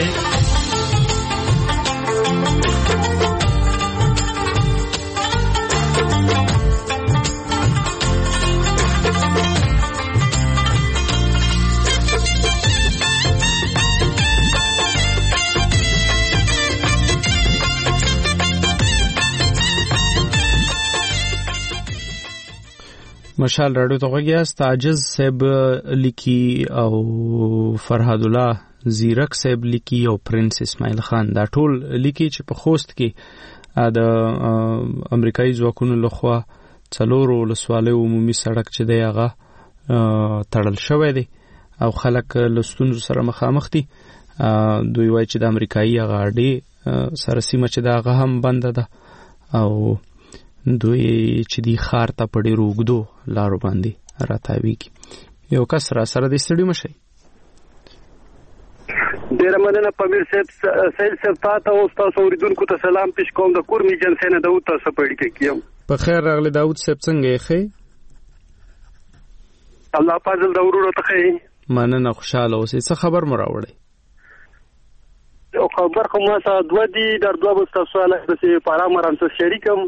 Speaker 1: مشال راډیو ته غوږیاست. عاجز صاحب لیکي او فرهاد الله زیرک صاحب لیکي او پرنس اسماعیل خان دا ټول لیکي چې په خوست کې د امریکایي ځواکونو لخوا 4 ولسوالیو عمومي سړک چې دی هغه تړل شوی دی او خلک له ستونزو سره مخامخ دي. دوی وایي چې د امریکایي هغه اډې سره سیمه چې دا هغه هم بنده ده او دوی چې دی خار ته په ډېرو اوږدو لارو باندې راتاویږي. یو کس را سره د ستړي مشي
Speaker 9: ډېره مننه پمیر صاحب. سهیل صاحب تاسو او تاسو اوریدونکو ته سلام پیش کوم. د کورمي جنسې نه داود تاسو په اړه کې کیم.
Speaker 1: په خیر راغلی داود صاحب څنګه یې ښه؟
Speaker 9: الله فضل د ورورو ته ښه.
Speaker 1: مننه خوشاله اوسې. څه خبر مو راوړی؟
Speaker 9: او خبر خو ما سره دوه دي در دوه به تاسو له دې پارامران سره شریکم.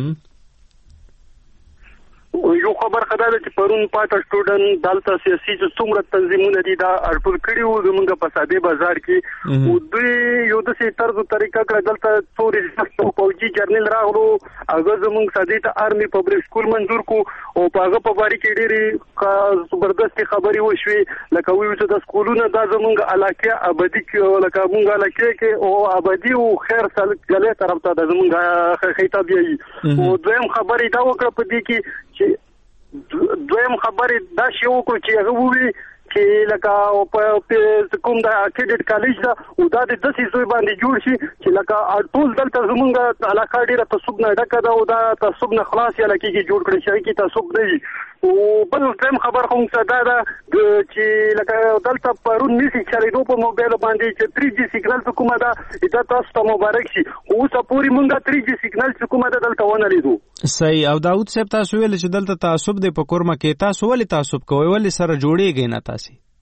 Speaker 9: یو خبر خدای چې پرون پاټ سټوډنټ دلته سیاسي چې څومره تنظیمونه دي دا اړپل کړي وو زمونږ په ساده بازار کې او دوی یو د سي طرز طریقه کړه دلته څوري فوجي جرنل راغلو هغه زمونږ ساده ته آرمي پبلک سکول منظور کو او هغه په باری کې ډېری زبردست خبري وشوي لکه ویو چې د سکولونو دا زمونږ علاقه ابدي کې لکه مونږ علاقه کې او ابدي او خیر سال غلې طرف ته د زمونږ خیطه دی او دویم خبري دا وکړه په دې کې چې دویم خبرې دا شی وکړو چې هغه ووي چې لکه په کوم د اکیډیټ کالج دا او دا د داسې زوی باندې جوړ شي چې لکه ټول دلته زمونږ علاقه ډېره تعصب نه ډکه ده او دا تعصب نه خلاص یا لکه کې جوړ کړی شي کې تعصب نه وي. او بل ټیم خبر خو څه دا چې لکه دلته پرون نسی چلیدو په موبایل باندې چې 3G سیګنال کومه ده دا تاسو ته مبارک شي. اوس پوری مونږه 3G سیګنال کومه ده دلته ونه لیدو.
Speaker 1: صحیح. او داود صاحب تاسو ویل چې دلته تعصب دی په کورمه کې تاسو ولې تعصب کوئ ولې سره جوړیږئ نه تاسو؟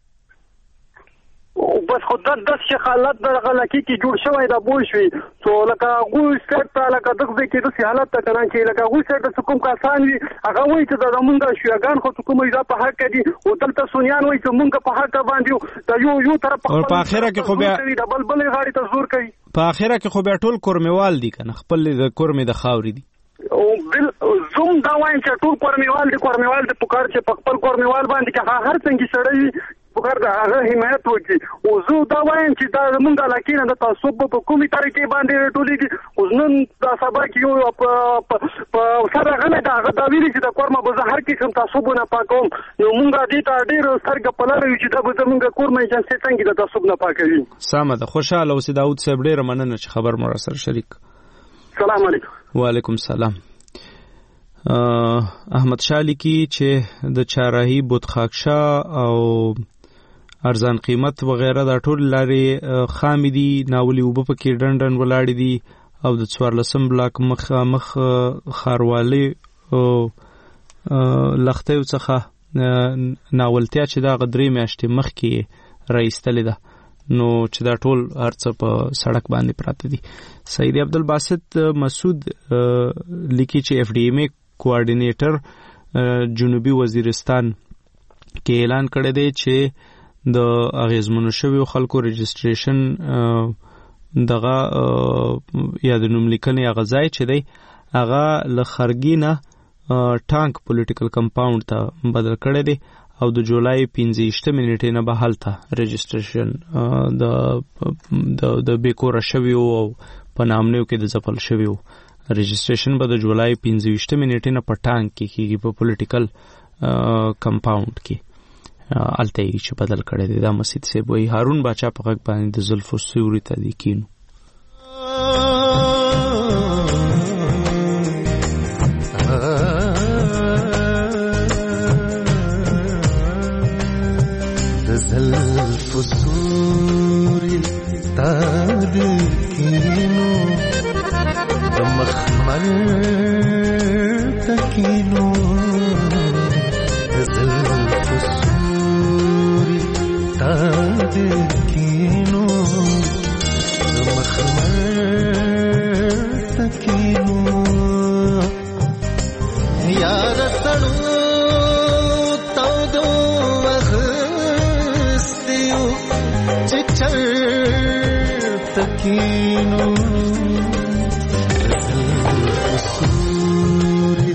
Speaker 9: بس خود د شي حالت د غلکی کې جوړ شوی دا بول شوی سو لکه غو سټ لکه دغه کې د حالت ته کنه چې لکه غو سټ د کوم کسان وي هغه وایي چې د مونږ شوګان خو کومه اجازه په حق دي او دلته سونیان وایي چې مونږ په حق باندې دا یو طرف
Speaker 1: په اخره کې خو بیا
Speaker 9: د بلبل غاړي ته زور کوي.
Speaker 1: په اخره کې خو بیا ټول کورمیوال دي کنه خپل د کورمې د خاوري دي
Speaker 9: او بل زوم دا وایم چې ټول کورمیوال د پکار چې خپل کورمیوال باندې کې هر څنګه سړی پکار دا هغه حمایت وکړي. او زه دا وایم چې دا زمونږ علاقې نه د تعصب په کومې طریقې باندې ټولېږي. اوس نن دا سبا کې یو په سره غلی دا هغه دا ویلي چې د کورمه به زه هر قسم تعصبونه پاکوم نو مونږ دې ته ډېر سترګه په لاره یو چې دا به زمونږ کورمه ایجنسۍ څنګه د تعصب نه پاکوي.
Speaker 1: سمه ده. خوشحاله اوسې داود صاحب ډېره مننه چې خبر مو راسره شریک.
Speaker 9: سلام علیکم.
Speaker 1: وعلیکم سلام. احمد شاه لیکي چې د چهارراهي بودخاکشا او ارزان قیمت وغیرہ دا ټول لارې خامې دي ناولي اوبه پکې ډنډن ولاړې دي او د 14 بلاک مخ خاروالي لختیو څخه ناولتیا چې دا غدري میاشتې مخکې راایستلې ده نو چې دا ټول هرڅه په سړک باندې پراته دي. سید عبدالباسط مسعود لیکي چې FDMA کوارډینیټر جنوبي وزیرستان کې اعلان کړی دی چې د اغیزمنو شویو خلکو رجسټریشن دغه یا د نوم لیکنې هغه ځای چې دی هغه له خرګي نه ټانک پولیټیکل کمپاوند ته بدل کړی دی او د جولای 15 نیټې نه به هلته رجسټریشن د بیکوره شویو او په نامنیو کې د ځپل شویو رجسټریشن به د جولای 15 نیټې نه په ټانک کې کېږي په پولیټیکل کمپاوند کې الته یې چې بدل کړی دی. دا مسعود صاحب وایي هارون باچا په غږ باندې د زلفو سیوري ته دی کینو.
Speaker 7: د زلفو سیوري ته دی کینو تکینو زلف سوری تا دکینو مخمر تکینو یار تړو تودو وغستیو چې چر تکینو سوري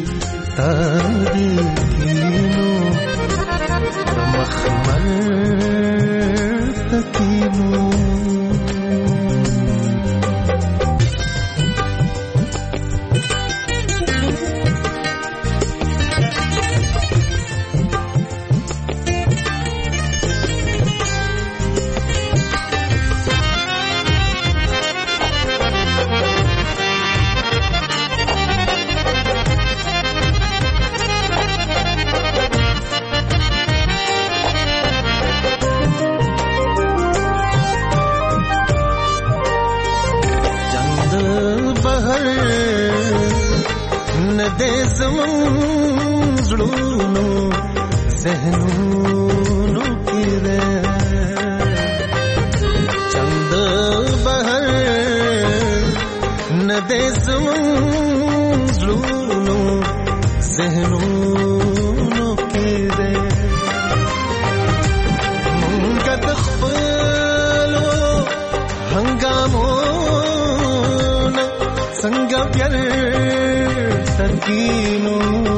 Speaker 7: تکینو مخمر تکینو ذهنونو کې ده چند بهر نه دې زمون زړونو ذهنونو کې ده مونږ د خپلو هنګامونو څنګه پیار تکینو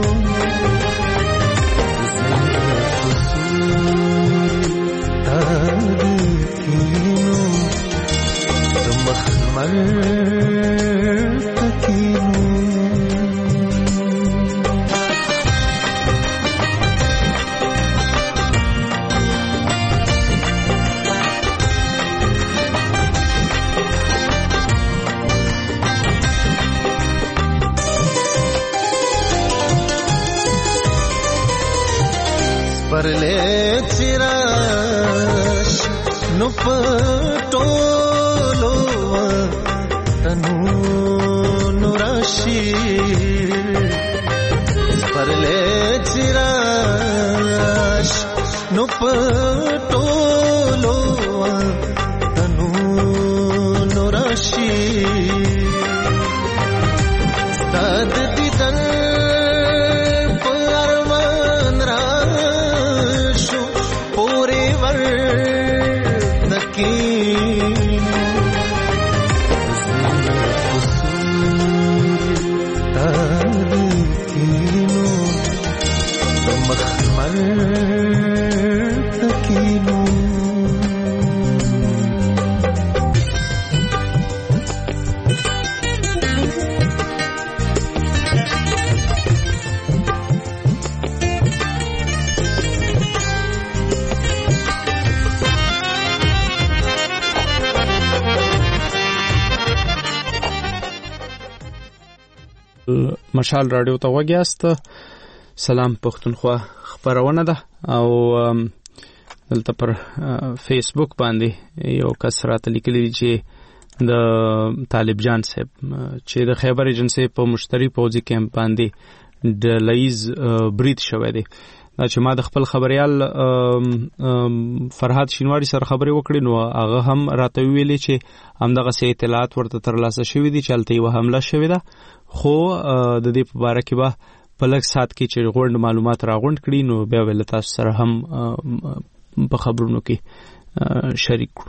Speaker 7: परले चिराश नु पटोलो तनु नुराशी परले चिराश नु पटोलो तनु नुराशी साद दिदन
Speaker 1: مشال رادیو ته وګیاست. سلام پښتونخوا خبرونه ده او دلته پر فیسبوک باندې یو کس راته لیکلی چې د طالب جان صاحب چې د خیبر ایجنسی په مشتري پوځي کیمپ باندې د لایز برید شوی دی. دا چې ما د خپل خبريال فرحات شینواری سره خبرې وکړې نو هغه هم راته ویلي چې همدغه سي اطلاعات ورته ترلاسه شوې دي چې هلته یو حمله شوې ده، خو د دې په اړه کې به په لږ سات کې چې غونډ معلومات راغونډ کړي نو بیا ول تاسو سره هم په خبرونو کې شریک کړو.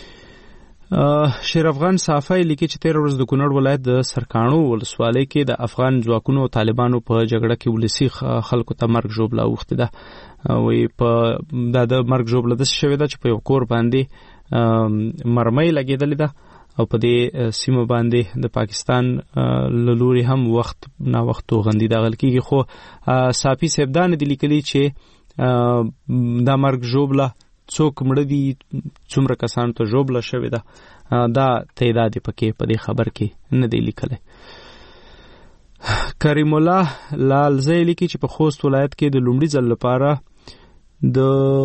Speaker 1: شیر افغان صافی لیکي چې 13 ورځې د کونړ ولایت د سرکانو ولسوالۍ کې د افغان ځواکونو او طالبانو په جګړه کې ولسی خلکو ته مرګ ژوبله اوښتې ده. وی په د مرګ ژوبله د شوې ده چې په یو کور باندې مرمۍ لګېدلې ده او په دې سیمه باندې د پاکستان لوري هم وخت نا وخت غندې داخل کیږي. خو صافی سیبدان د لیکلي چې دا مرګ ژوبله څوک مړ دي څومره کسان ته ژوبله شوې ده دا تعداد پکې په دې خبر کې نه دی لیکلی. کریم الله لال زی لیکي چې په خوست ولایت کې د لومړي ځل لپاره د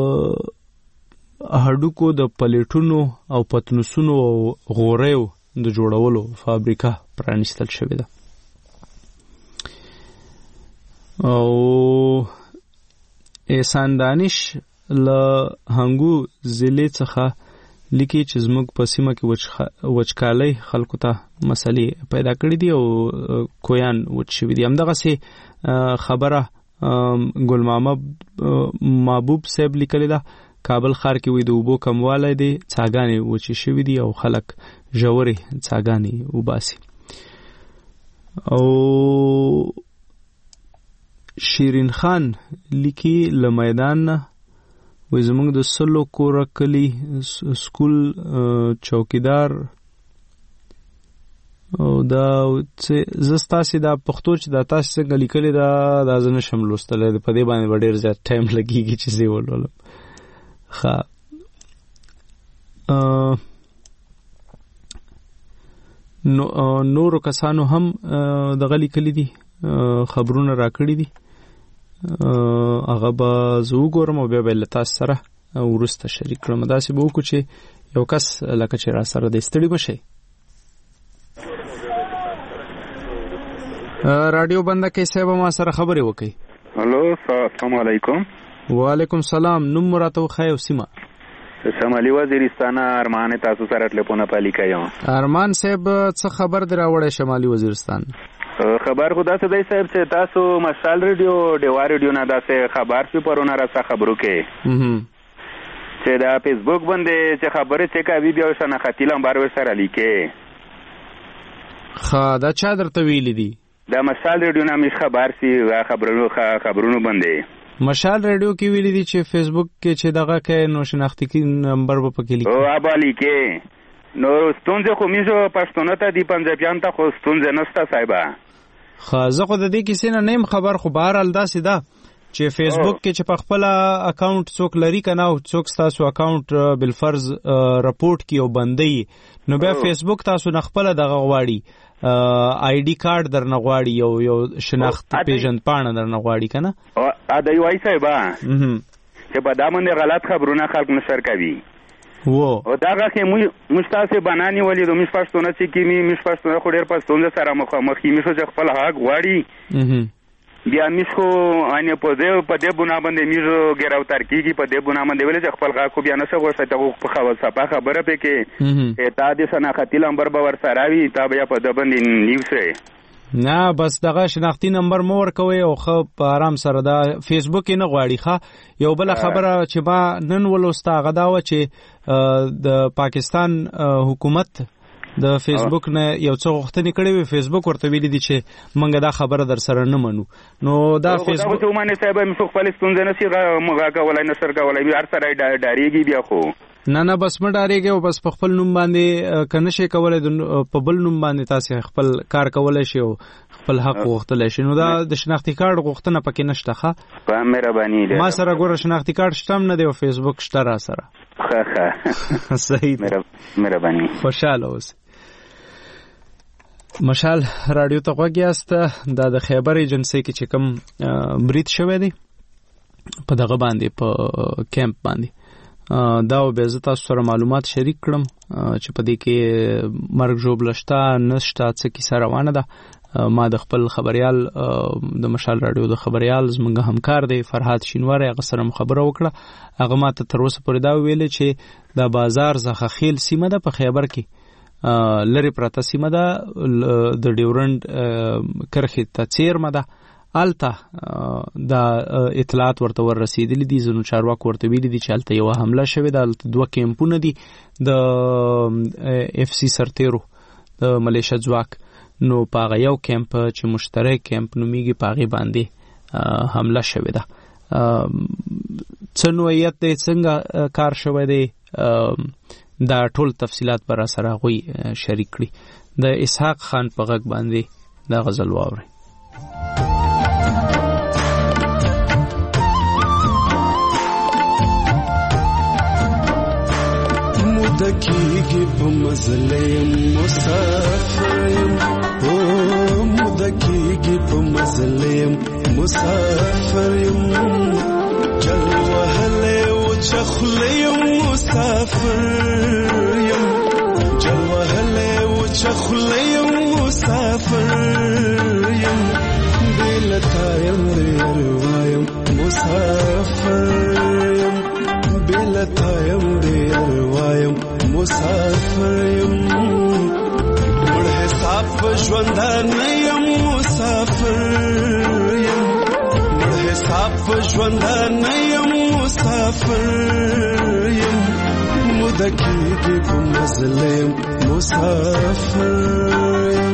Speaker 1: هډوکو د پلیټونو او پتنوسونو او غوریو د جوړولو فابریکه پرانیستل شوې ده. او احسان دانش له هنګو ضلع څخه لیکي چې زموږ په سیمه کې وچکالۍ خلکو ته مسلې پیدا کړې دي او کویان وچ شوي دي. همدغسې خبره ګل محبوب صاحب لیکلې ده. کابل ښار کې وایي د اوبو کموالی دی، څاګانې وچې شوي دي او خلک ژورې څاګانې وباسي. او شیرین خان لیکي له میدان نه وایي زموږ د سلو کوره کلي سکول چوکیدار او دا زه ستاسې دا پښتو چې دا تاسې څنګه لیکلې دا زه نشم لوستلی، په دې باندې به ډېر زیات ټایم لګېږي چې زه یې ولولم. ښه نورو کسانو هم دغه لیکلي دي، خبرونه راکړي دي، هغه به زه وګورم او بیا به له تاسو سره وروسته شریک کړم. داسې به وکړو چې یو کس لکه چې را سره دی، ستړي مه شئ. راډیو بنده کې صاحب ما سره خبرې وکړئ.
Speaker 8: هلو، السلام علیکم.
Speaker 1: وعلیکم سلام. نوم مو راته وښایئ او سیمه.
Speaker 8: شمالي وزیرستان ارمان تاسو سره ټلیفون پالیکا یم.
Speaker 1: ارمان صاحب څه خبر دی راوړی شمالي وزیرستان؟
Speaker 8: خبر خو داسې دی صاحب چې تاسو مشال ریډیو ډیوا ریډیو نه داسې خبر شو پرونه راڅه خبرو کې چې دا فیسبوک باندې چې خبرې چې کوي بیا شناختی لمبر ورسره لیکي.
Speaker 1: ښه، دا چا درته ویلي دي؟
Speaker 8: دا مشال ریډیو نه مې خبر سي خبرونو باندې.
Speaker 1: مشال ریډیو کې ویلي دي چې فیسبوک کې چې دغه کې نو شناختی نمبر به پکې لیکي.
Speaker 8: او ابا لیکي نو ستونزه خو میزو پښتون ته دی پنځپیان ته خو ستونزه نشته صاحبہ.
Speaker 1: خو زه خو د دې کیسې نه نیم خبر، خو بهرحال داسې ده چې فیسبوک کې چې په خپل اکاونټ څوک لري کنه او څوک تاسو اکاونټ بالفرض رپورټ کی او بندي، نو بیا فیسبوک تاسو نه خپل دغه غواړي آی ډی کارت درنه غواړي، یو شناخت پیژند پاڼه درنه غواړي کنه.
Speaker 8: ا دی وای صاحبہ چې په دامن غلط خبرونه خلک نشر کوي او داغه کې مستاسه بنانی ولې د مش پښتون چې کی می مش پښتون خو ډېر پښتون سره مخامخ می شو چې خپل حق غواړي بیا میشو ان په دې بنا باندې میشو ګراوتر کیږي په دې بنا باندې ولې خپل حق خو بیا نشه غوښته ته په خبره پې کې تا دې شناختی نمبر به ور سره وي تا بیا په دې باندې نیوسه
Speaker 1: نه بس دغه شناختی نمبر مو ورکوي او خو په آرام سره دا فیسبوک نه غواړي. ښه، یو بل خبره چې ما نن ولوسته هغه دا و چې د پاکستان حکومت د فیسبوک نه یو څه غوښتنې کړې وي، فیسبوک ورته ویلي دي چې موږ دا خبره در سره نه منو. نو دا فیسبوک
Speaker 8: ته مانه صاحب مې خپل ستونزه نشي مغا کولای نشر کولای هر سره ډاریږي بیا خو
Speaker 1: نه بس مړ ډاریږي او بس په خپل نوم باندې کنه شي کولای په بل نوم باندې تاسو خپل کار کولای شي او خپل حق غوښتلای شي. نو دا د شناختی کارت غوښتنه پکې نشته. ښه،
Speaker 8: په مهرباني ده
Speaker 1: ما سره ګوره شناختی کارت شته نه دی او فیسبوک شته را سره.
Speaker 8: ښه
Speaker 1: صحیح،
Speaker 8: مهرباني.
Speaker 1: خوشاله اوسئ. مشال رادیو ته غوږ یاست. دا د خیبر ایجنسی کې چې کوم برید شوی دی په دغه باندې په کیمپ باندې دا به زه تاسو سره معلومات شریک کړم چې په دې کې مرګ ژوبله شته نشته څه کیسه روانه ده. ما د خپل خبريال د مشال رادیو د خبريال زمونږ همکار دی فرحات شینواری هغه سره خبره وکړه. هغه ما ته تر اوسه پورې دا ویل چې د بازار څخه خیل سیمه ده په خیبر کې لری پراته سیمه ده د ډیورند کرخه ته چیرمه ده الته دا اطلاعات ورته ور رسیدلې دي. زنو چارواکو ورته ویلي دي چې الته یو حمله شوې ده. الته دوه کیمپونه دي د اف سی سرتیرو د ملیشیا ځواک. نو پاغه یو کیمپ چې مشترک کیمپ نومیږي پاغه باندې حمله شوې ده. څنویت دې څنګه کار شوی دی دا ټول تفصيلات پر سره غوي شریک کړي. د اسحاق خان په غږ باندې دا غزل واوري.
Speaker 7: مدکیږي په مزلیم مسافریم او مدکیږي په مزلیم مسافریم جل وهله او چخلیم مسافریم جل وهله او چخلیم مسافریم دلتایم ژوندان یم مسافر یم مړ حساب په ژوندان یم مسافر یم مدکیږي په مظلم مسافر یم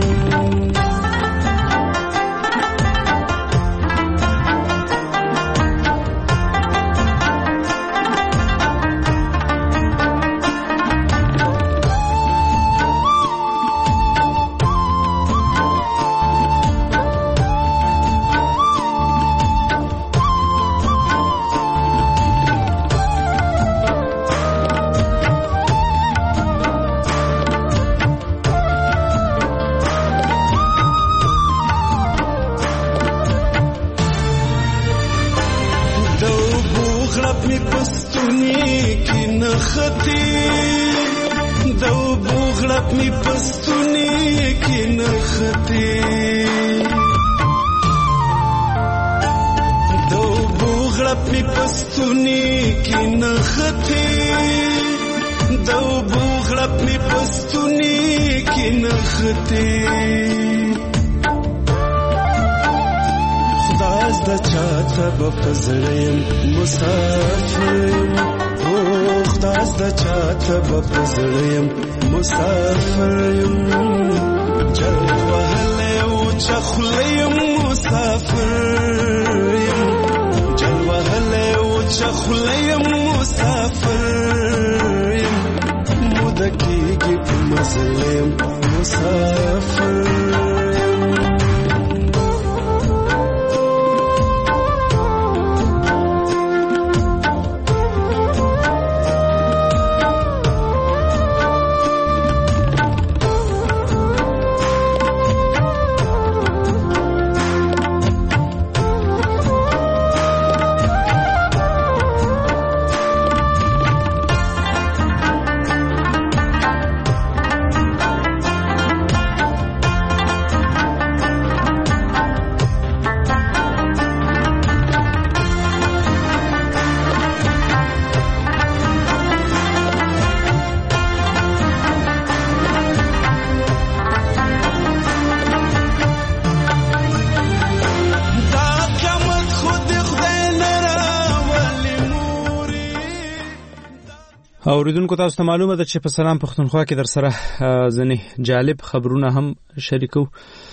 Speaker 1: اوریدونکو تاسو ته معلومه ده چې په سلام پښتونخوا کې در سره ځنې جالب خبرونه هم شریکو.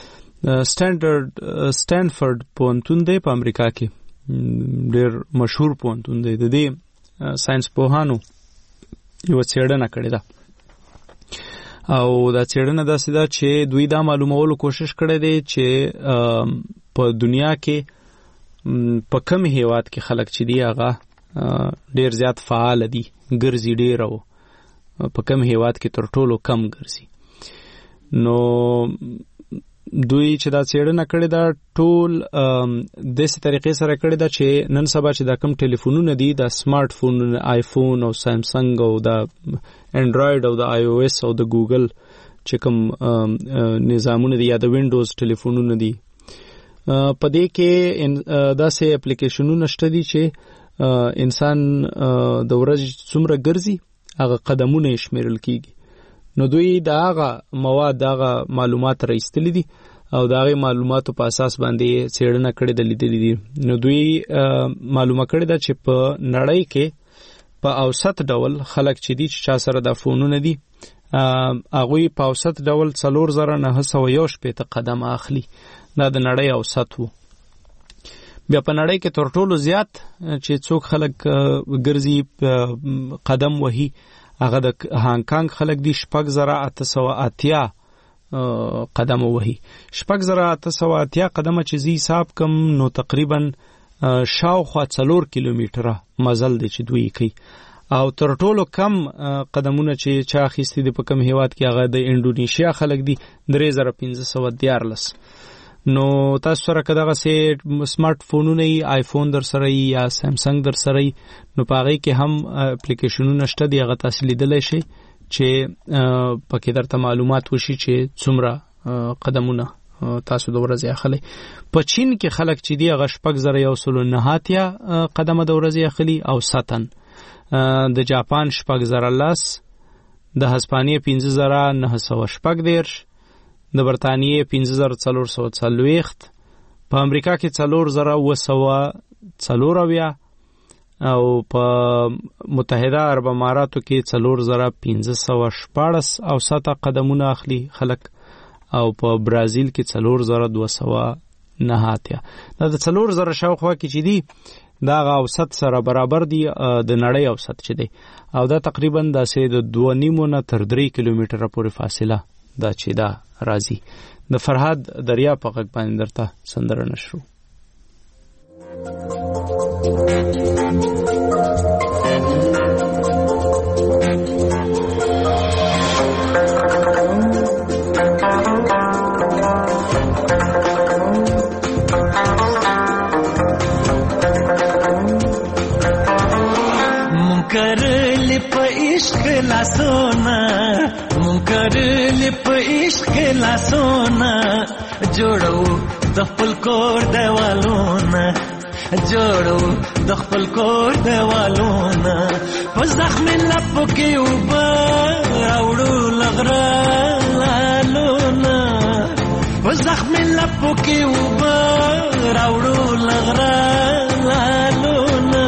Speaker 1: سټانفورد پوهنتون دی په امریکا کې، ډېر مشهور پوهنتون دی. د دې ساينس پوهانو یو څېړنه کړې ده او دا څېړنه داسې ده چې دوی دا معلومولو کوشش کړی دی چې په دنیا کې په کوم هیواد کې خلک چې دی هغه ډیر زیات فعال دي، ګرځي ډیر او په کوم هیواد کې تر ټولو کم ګرځي. نو دوی چې دا څېړنه کړې ده ټول داسې طریقې سره کړې ده چې نن سبا چې دا کوم ټلیفونونه دي، دا سمارټ فونونه، آیفون او سامسنګ او دا انډراید او دا آی او اس او د ګوګل چې کوم نظامونه دي یا د وینډوز ټلیفونونه دي، په دې کې داسې اپلیکیشنونه شته دي چې انسان د ورځې څومره ګرځي هغه قدمونه یې شمیرل کیږي. نو دوی دا هغه مواد، دا هغه معلومات راایستلي دي او دا هغه معلوماتو په اساس باندې څېړنه کړې ده، لیدلې دي. نو دوی معلومه کړې ده چې په نړۍ کې په اوسط ډول خلک چې دي چې چا سره دا فونونه دي هغوی په اوسط ډول 4961 قدم اخلي. دا د نړۍ اوسط وو. بیا په نړۍ کې تر ټولو زیات چې څوک خلک ګرځي قدم وهي هغه د هانګ کانګ خلک دي، 6880 قدم وهي. 6880 قدمه چې زی حساب کم نو تقریبا شاوخوا 4 کیلومتره مزل دی چې دوی کوي. او تر ټولو کم قدمونه چې چا اخیستي دي په کوم هیواد کې هغه د انډونیشیا خلک دي، 3514. نو تاسو سره که دغه سي سمارټ فونونه ای آیفون در سره یا سامسنګ در سره نو پاغي کې هم اپلیکیشنونه شته دي، هغه تاسو لیدلای شئ چې پکې درته معلومات وشي چې څومره قدمونه تاسو د ورځې اخلي. په چین کې خلک چې دی هغه 6109 قدمه د ورځې اخلي او ساتن. د جاپان 6010، د هسپانیې 15910، د برتانیې 15440 په امریکا کې 4904 او په متحده عرب اماراتو کې 4514 او 7 قدمونه اخلي خلک او په برازیل کې 4209 دا د 4000 شاوخوا کې چې دي دا اوسط سره برابر دي د نړۍ اوسط چې دی او دا تقریبا داسې د 2.5 نه تر 3 کیلومتره پورې فاصله دا چې دا راځي. د فرهاد دریا په غږ باندې درته سندره نشرو.
Speaker 6: کرل په عشق لاسونه مون کرل په عشق لاسونه جوړو د خپل کور دیوالونه جوړو د خپل کور دیوالونه په زخم لپ کې وبا راوړو لغرا لالونه په زخم لپ کې وبا راوړو لغرا لالونه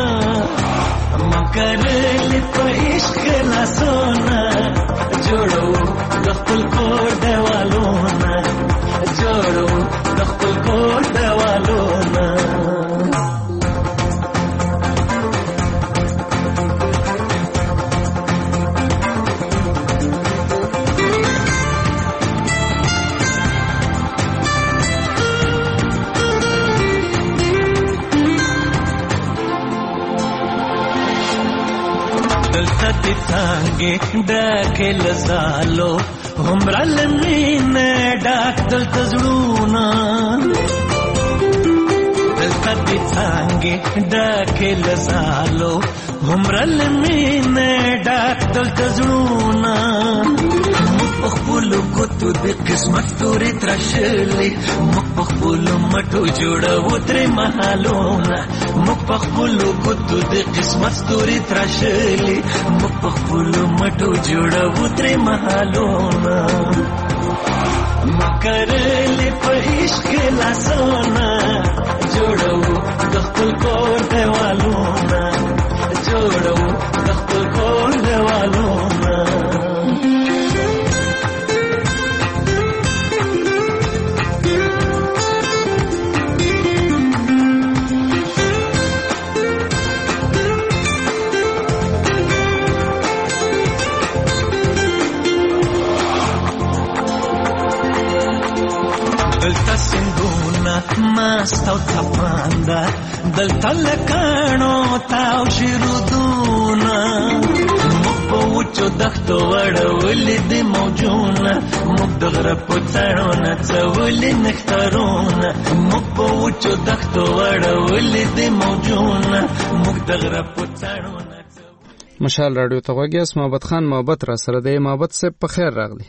Speaker 6: کرل په عشق لاسونه جوړو د خپل کور دیوالونه جوړو د خپل کور دیوالونه تانګې ډکې لزالو همرا لمینه ډاک دلته زړونه دلته دې تانګې ډکې لزالو همرا لمینه ډاک دلته زړونه په خپل کوتو د قسمت تورې ترشلې مخ په خپل مټو جوړو ترې محالونه مخ په خپل کوتو د قسمت تورې ترشلې مخ په خپل مټو جوړو ترې محالونه مکرلې په عشق لاسونه جوړو د خپل کور دیوالونه جوړو د خپل کور دیوالونه دلتا سندونا ماستاو تپاندا دلتا لکانو تاو شیرودونا مو وچو دختو وړولې د موجونه موږ د غره په څاړونه څولې نختارونه موږ په وچو دختو وړولې د موجونه موږ د غره په څاړونه.
Speaker 1: مشال رادیو ته غوږیاست. محبت خان محبت را سره دی. محبت صاحب په خیر راغلی.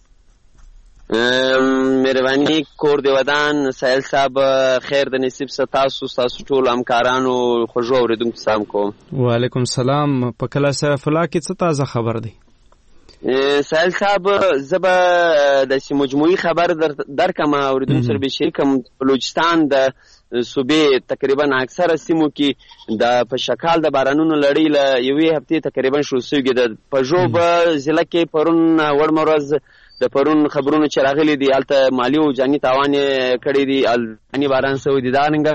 Speaker 10: مهرباني کور دی ودان سایل صاحب خیر د نصیب ستاسو ټول همکارانو خوږو اوریدونکو سلام کوم. وعلیکم السلام. په کلاس فلا کې څه تازه خبر دی؟ سایل صاحب زبا د مجموعي خبر درکم اوریدونکو سره به شریکم. بلوچستان د صوبې تقریبا اکثره سیمو کې د په شکال د بارانونو لړۍ له یوې هفتې تقریبا شروع شوې ده. په ژوبه ضلع کې پرون وړمورز د پرون خبرونو چې راغلي دي هلته مالي او جاني تاوان کړی دي. الباني باران سوی دي دارنګه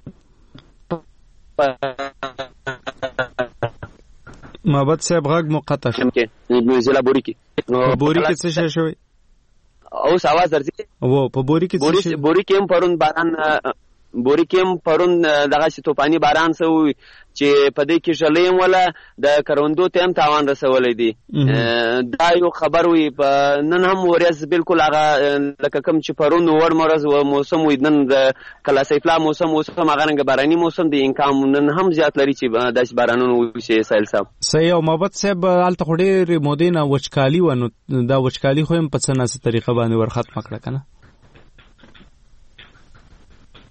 Speaker 1: محبت صاحب غږ مقطع شو.
Speaker 10: ضلع بوري کې
Speaker 1: بوري کې څه شی شوی؟
Speaker 10: اوس आवाज درځي.
Speaker 1: او په بوري کې څه
Speaker 10: بوري کې هم پرون باران بوري کې هم پرون دغه توپاني باران سوی چې په دې کې ژلې ولا د کروندو ته هم تاوان رسولې دي. دا یو خبر وي. نن هم ورځ بالکل هغه لکه کوم چې پرون وړمرز و موسم وي نن د کلاسیفلا موسم هغه رنګ باراني موسم دی. امکان نن هم زیات لري چې داس بارانونه وشي. سایل صاحب
Speaker 1: صحیح. او محبت صاحب هلته خو ډېرې مودې نه وچکالي وه نو دا وچکالي خو هم په څه ناسه طریقه باندې ورختمه کړه که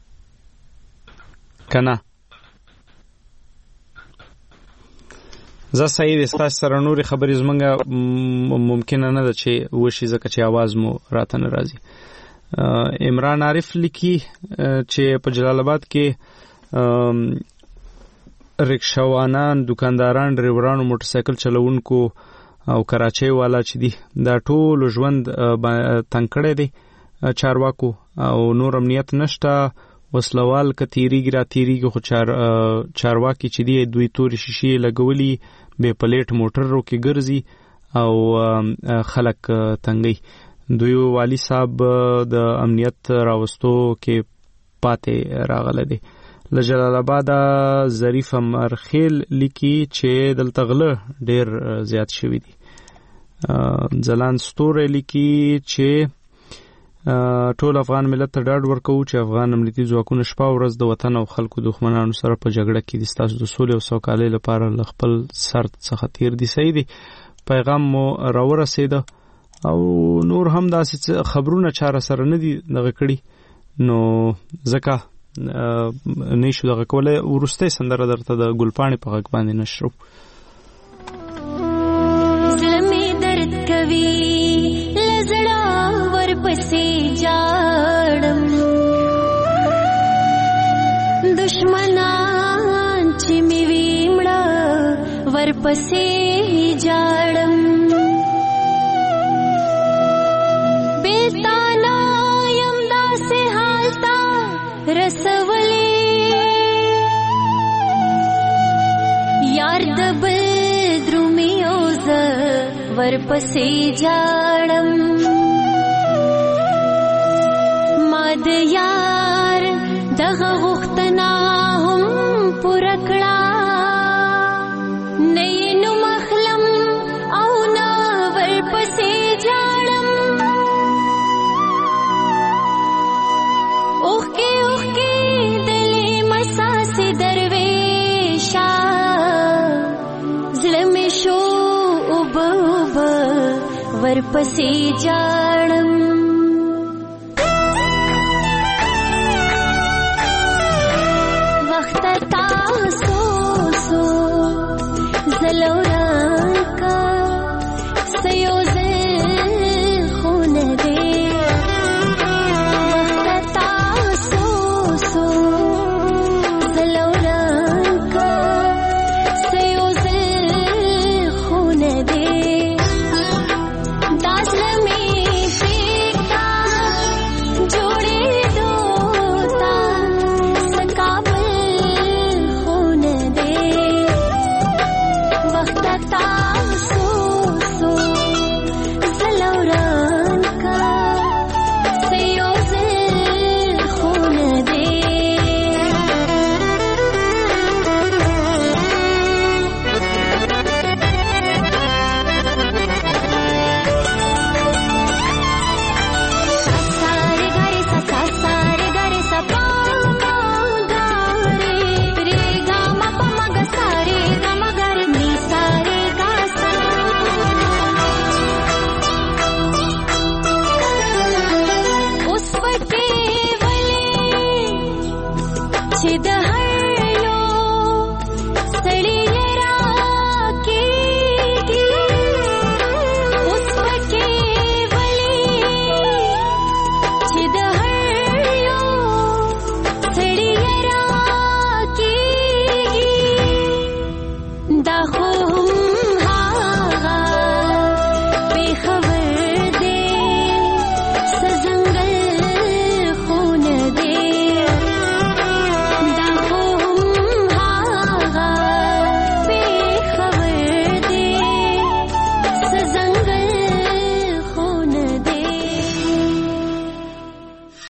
Speaker 1: نه؟ زه صحیح د ستاسو سره نورې خبرې زمونږ ممکن نه ده چې وشي ځکه چې आवाज مو راته نه راځي. عمران عارف لیکي چې په جلال آباد کې رکشاوانان، دکانداران، ډریورانو، موټر سایکل چلوونکو او کراچۍ والا چې دي دا ټول ژوند تنګ کړی دی چارواکو او نور امنیت نشته. وسلوال که تیریږي را تیریږي خو چارواکي چې دی دوی تورې شیشې لګولي بې پلیټ موټرو کې ګرځي او خلک تنګي. دوی والی صاحب د امنیت راوستو کې پاتې راغله دی. له جلال آباد ظریف مرخیل لیکي چې دلته غله ډیر زیات شوي دي. ځلان ستوری لیکي چې ټول افغان ملت ته ډاډ ورکوو چې افغان امنیتي ځواکونه شپه او ورځ د وطن او خلکو دښمنانو سره په جګړه کې دي. ستاسو د سولې او سوکالۍ لپاره له خپل سر څخه تیر دي. صحیح دی، پیغام مو راورسېده او نور هم داسې خبرونه چاره سره نه دي دغه کړي نو ځکه نشو دغه کوله. ورسته سندره درته د ګلپاڼې په غږ باندې نشرو.
Speaker 11: زلمي درد کوي لزړه ورپسې جاړم، دشمنان چې می ویمړه ورپسې جاړم، بیلتانا یم داسې حالتا رسولې یار د بل درومي او زه ورپسې جاړم، ما د یار دغه غوښتنه هم پوره کړه، نه یې نوم اخلم او نه ورپسې جاړم، اوښکې اوښکې دلې مساسې درویشه زړه مې شو اوبه اوبه ورپسې جاړم. وخت تاسو سو زلوران کا سیوزه خونه دی، وخت تاسو سو زلوران کا سیوزه خونه دی، داسلمی فیکتا جوڑی دوتا سکابل خونه دی، وقت تاسو سو زلوران کا سیوزه خونه دی. سارے گارے سا سارے گارے سا پا گارے رے گا ما پا ما گا سارے گا ما گارے نی سارے گا سا اس پکے ولے چھ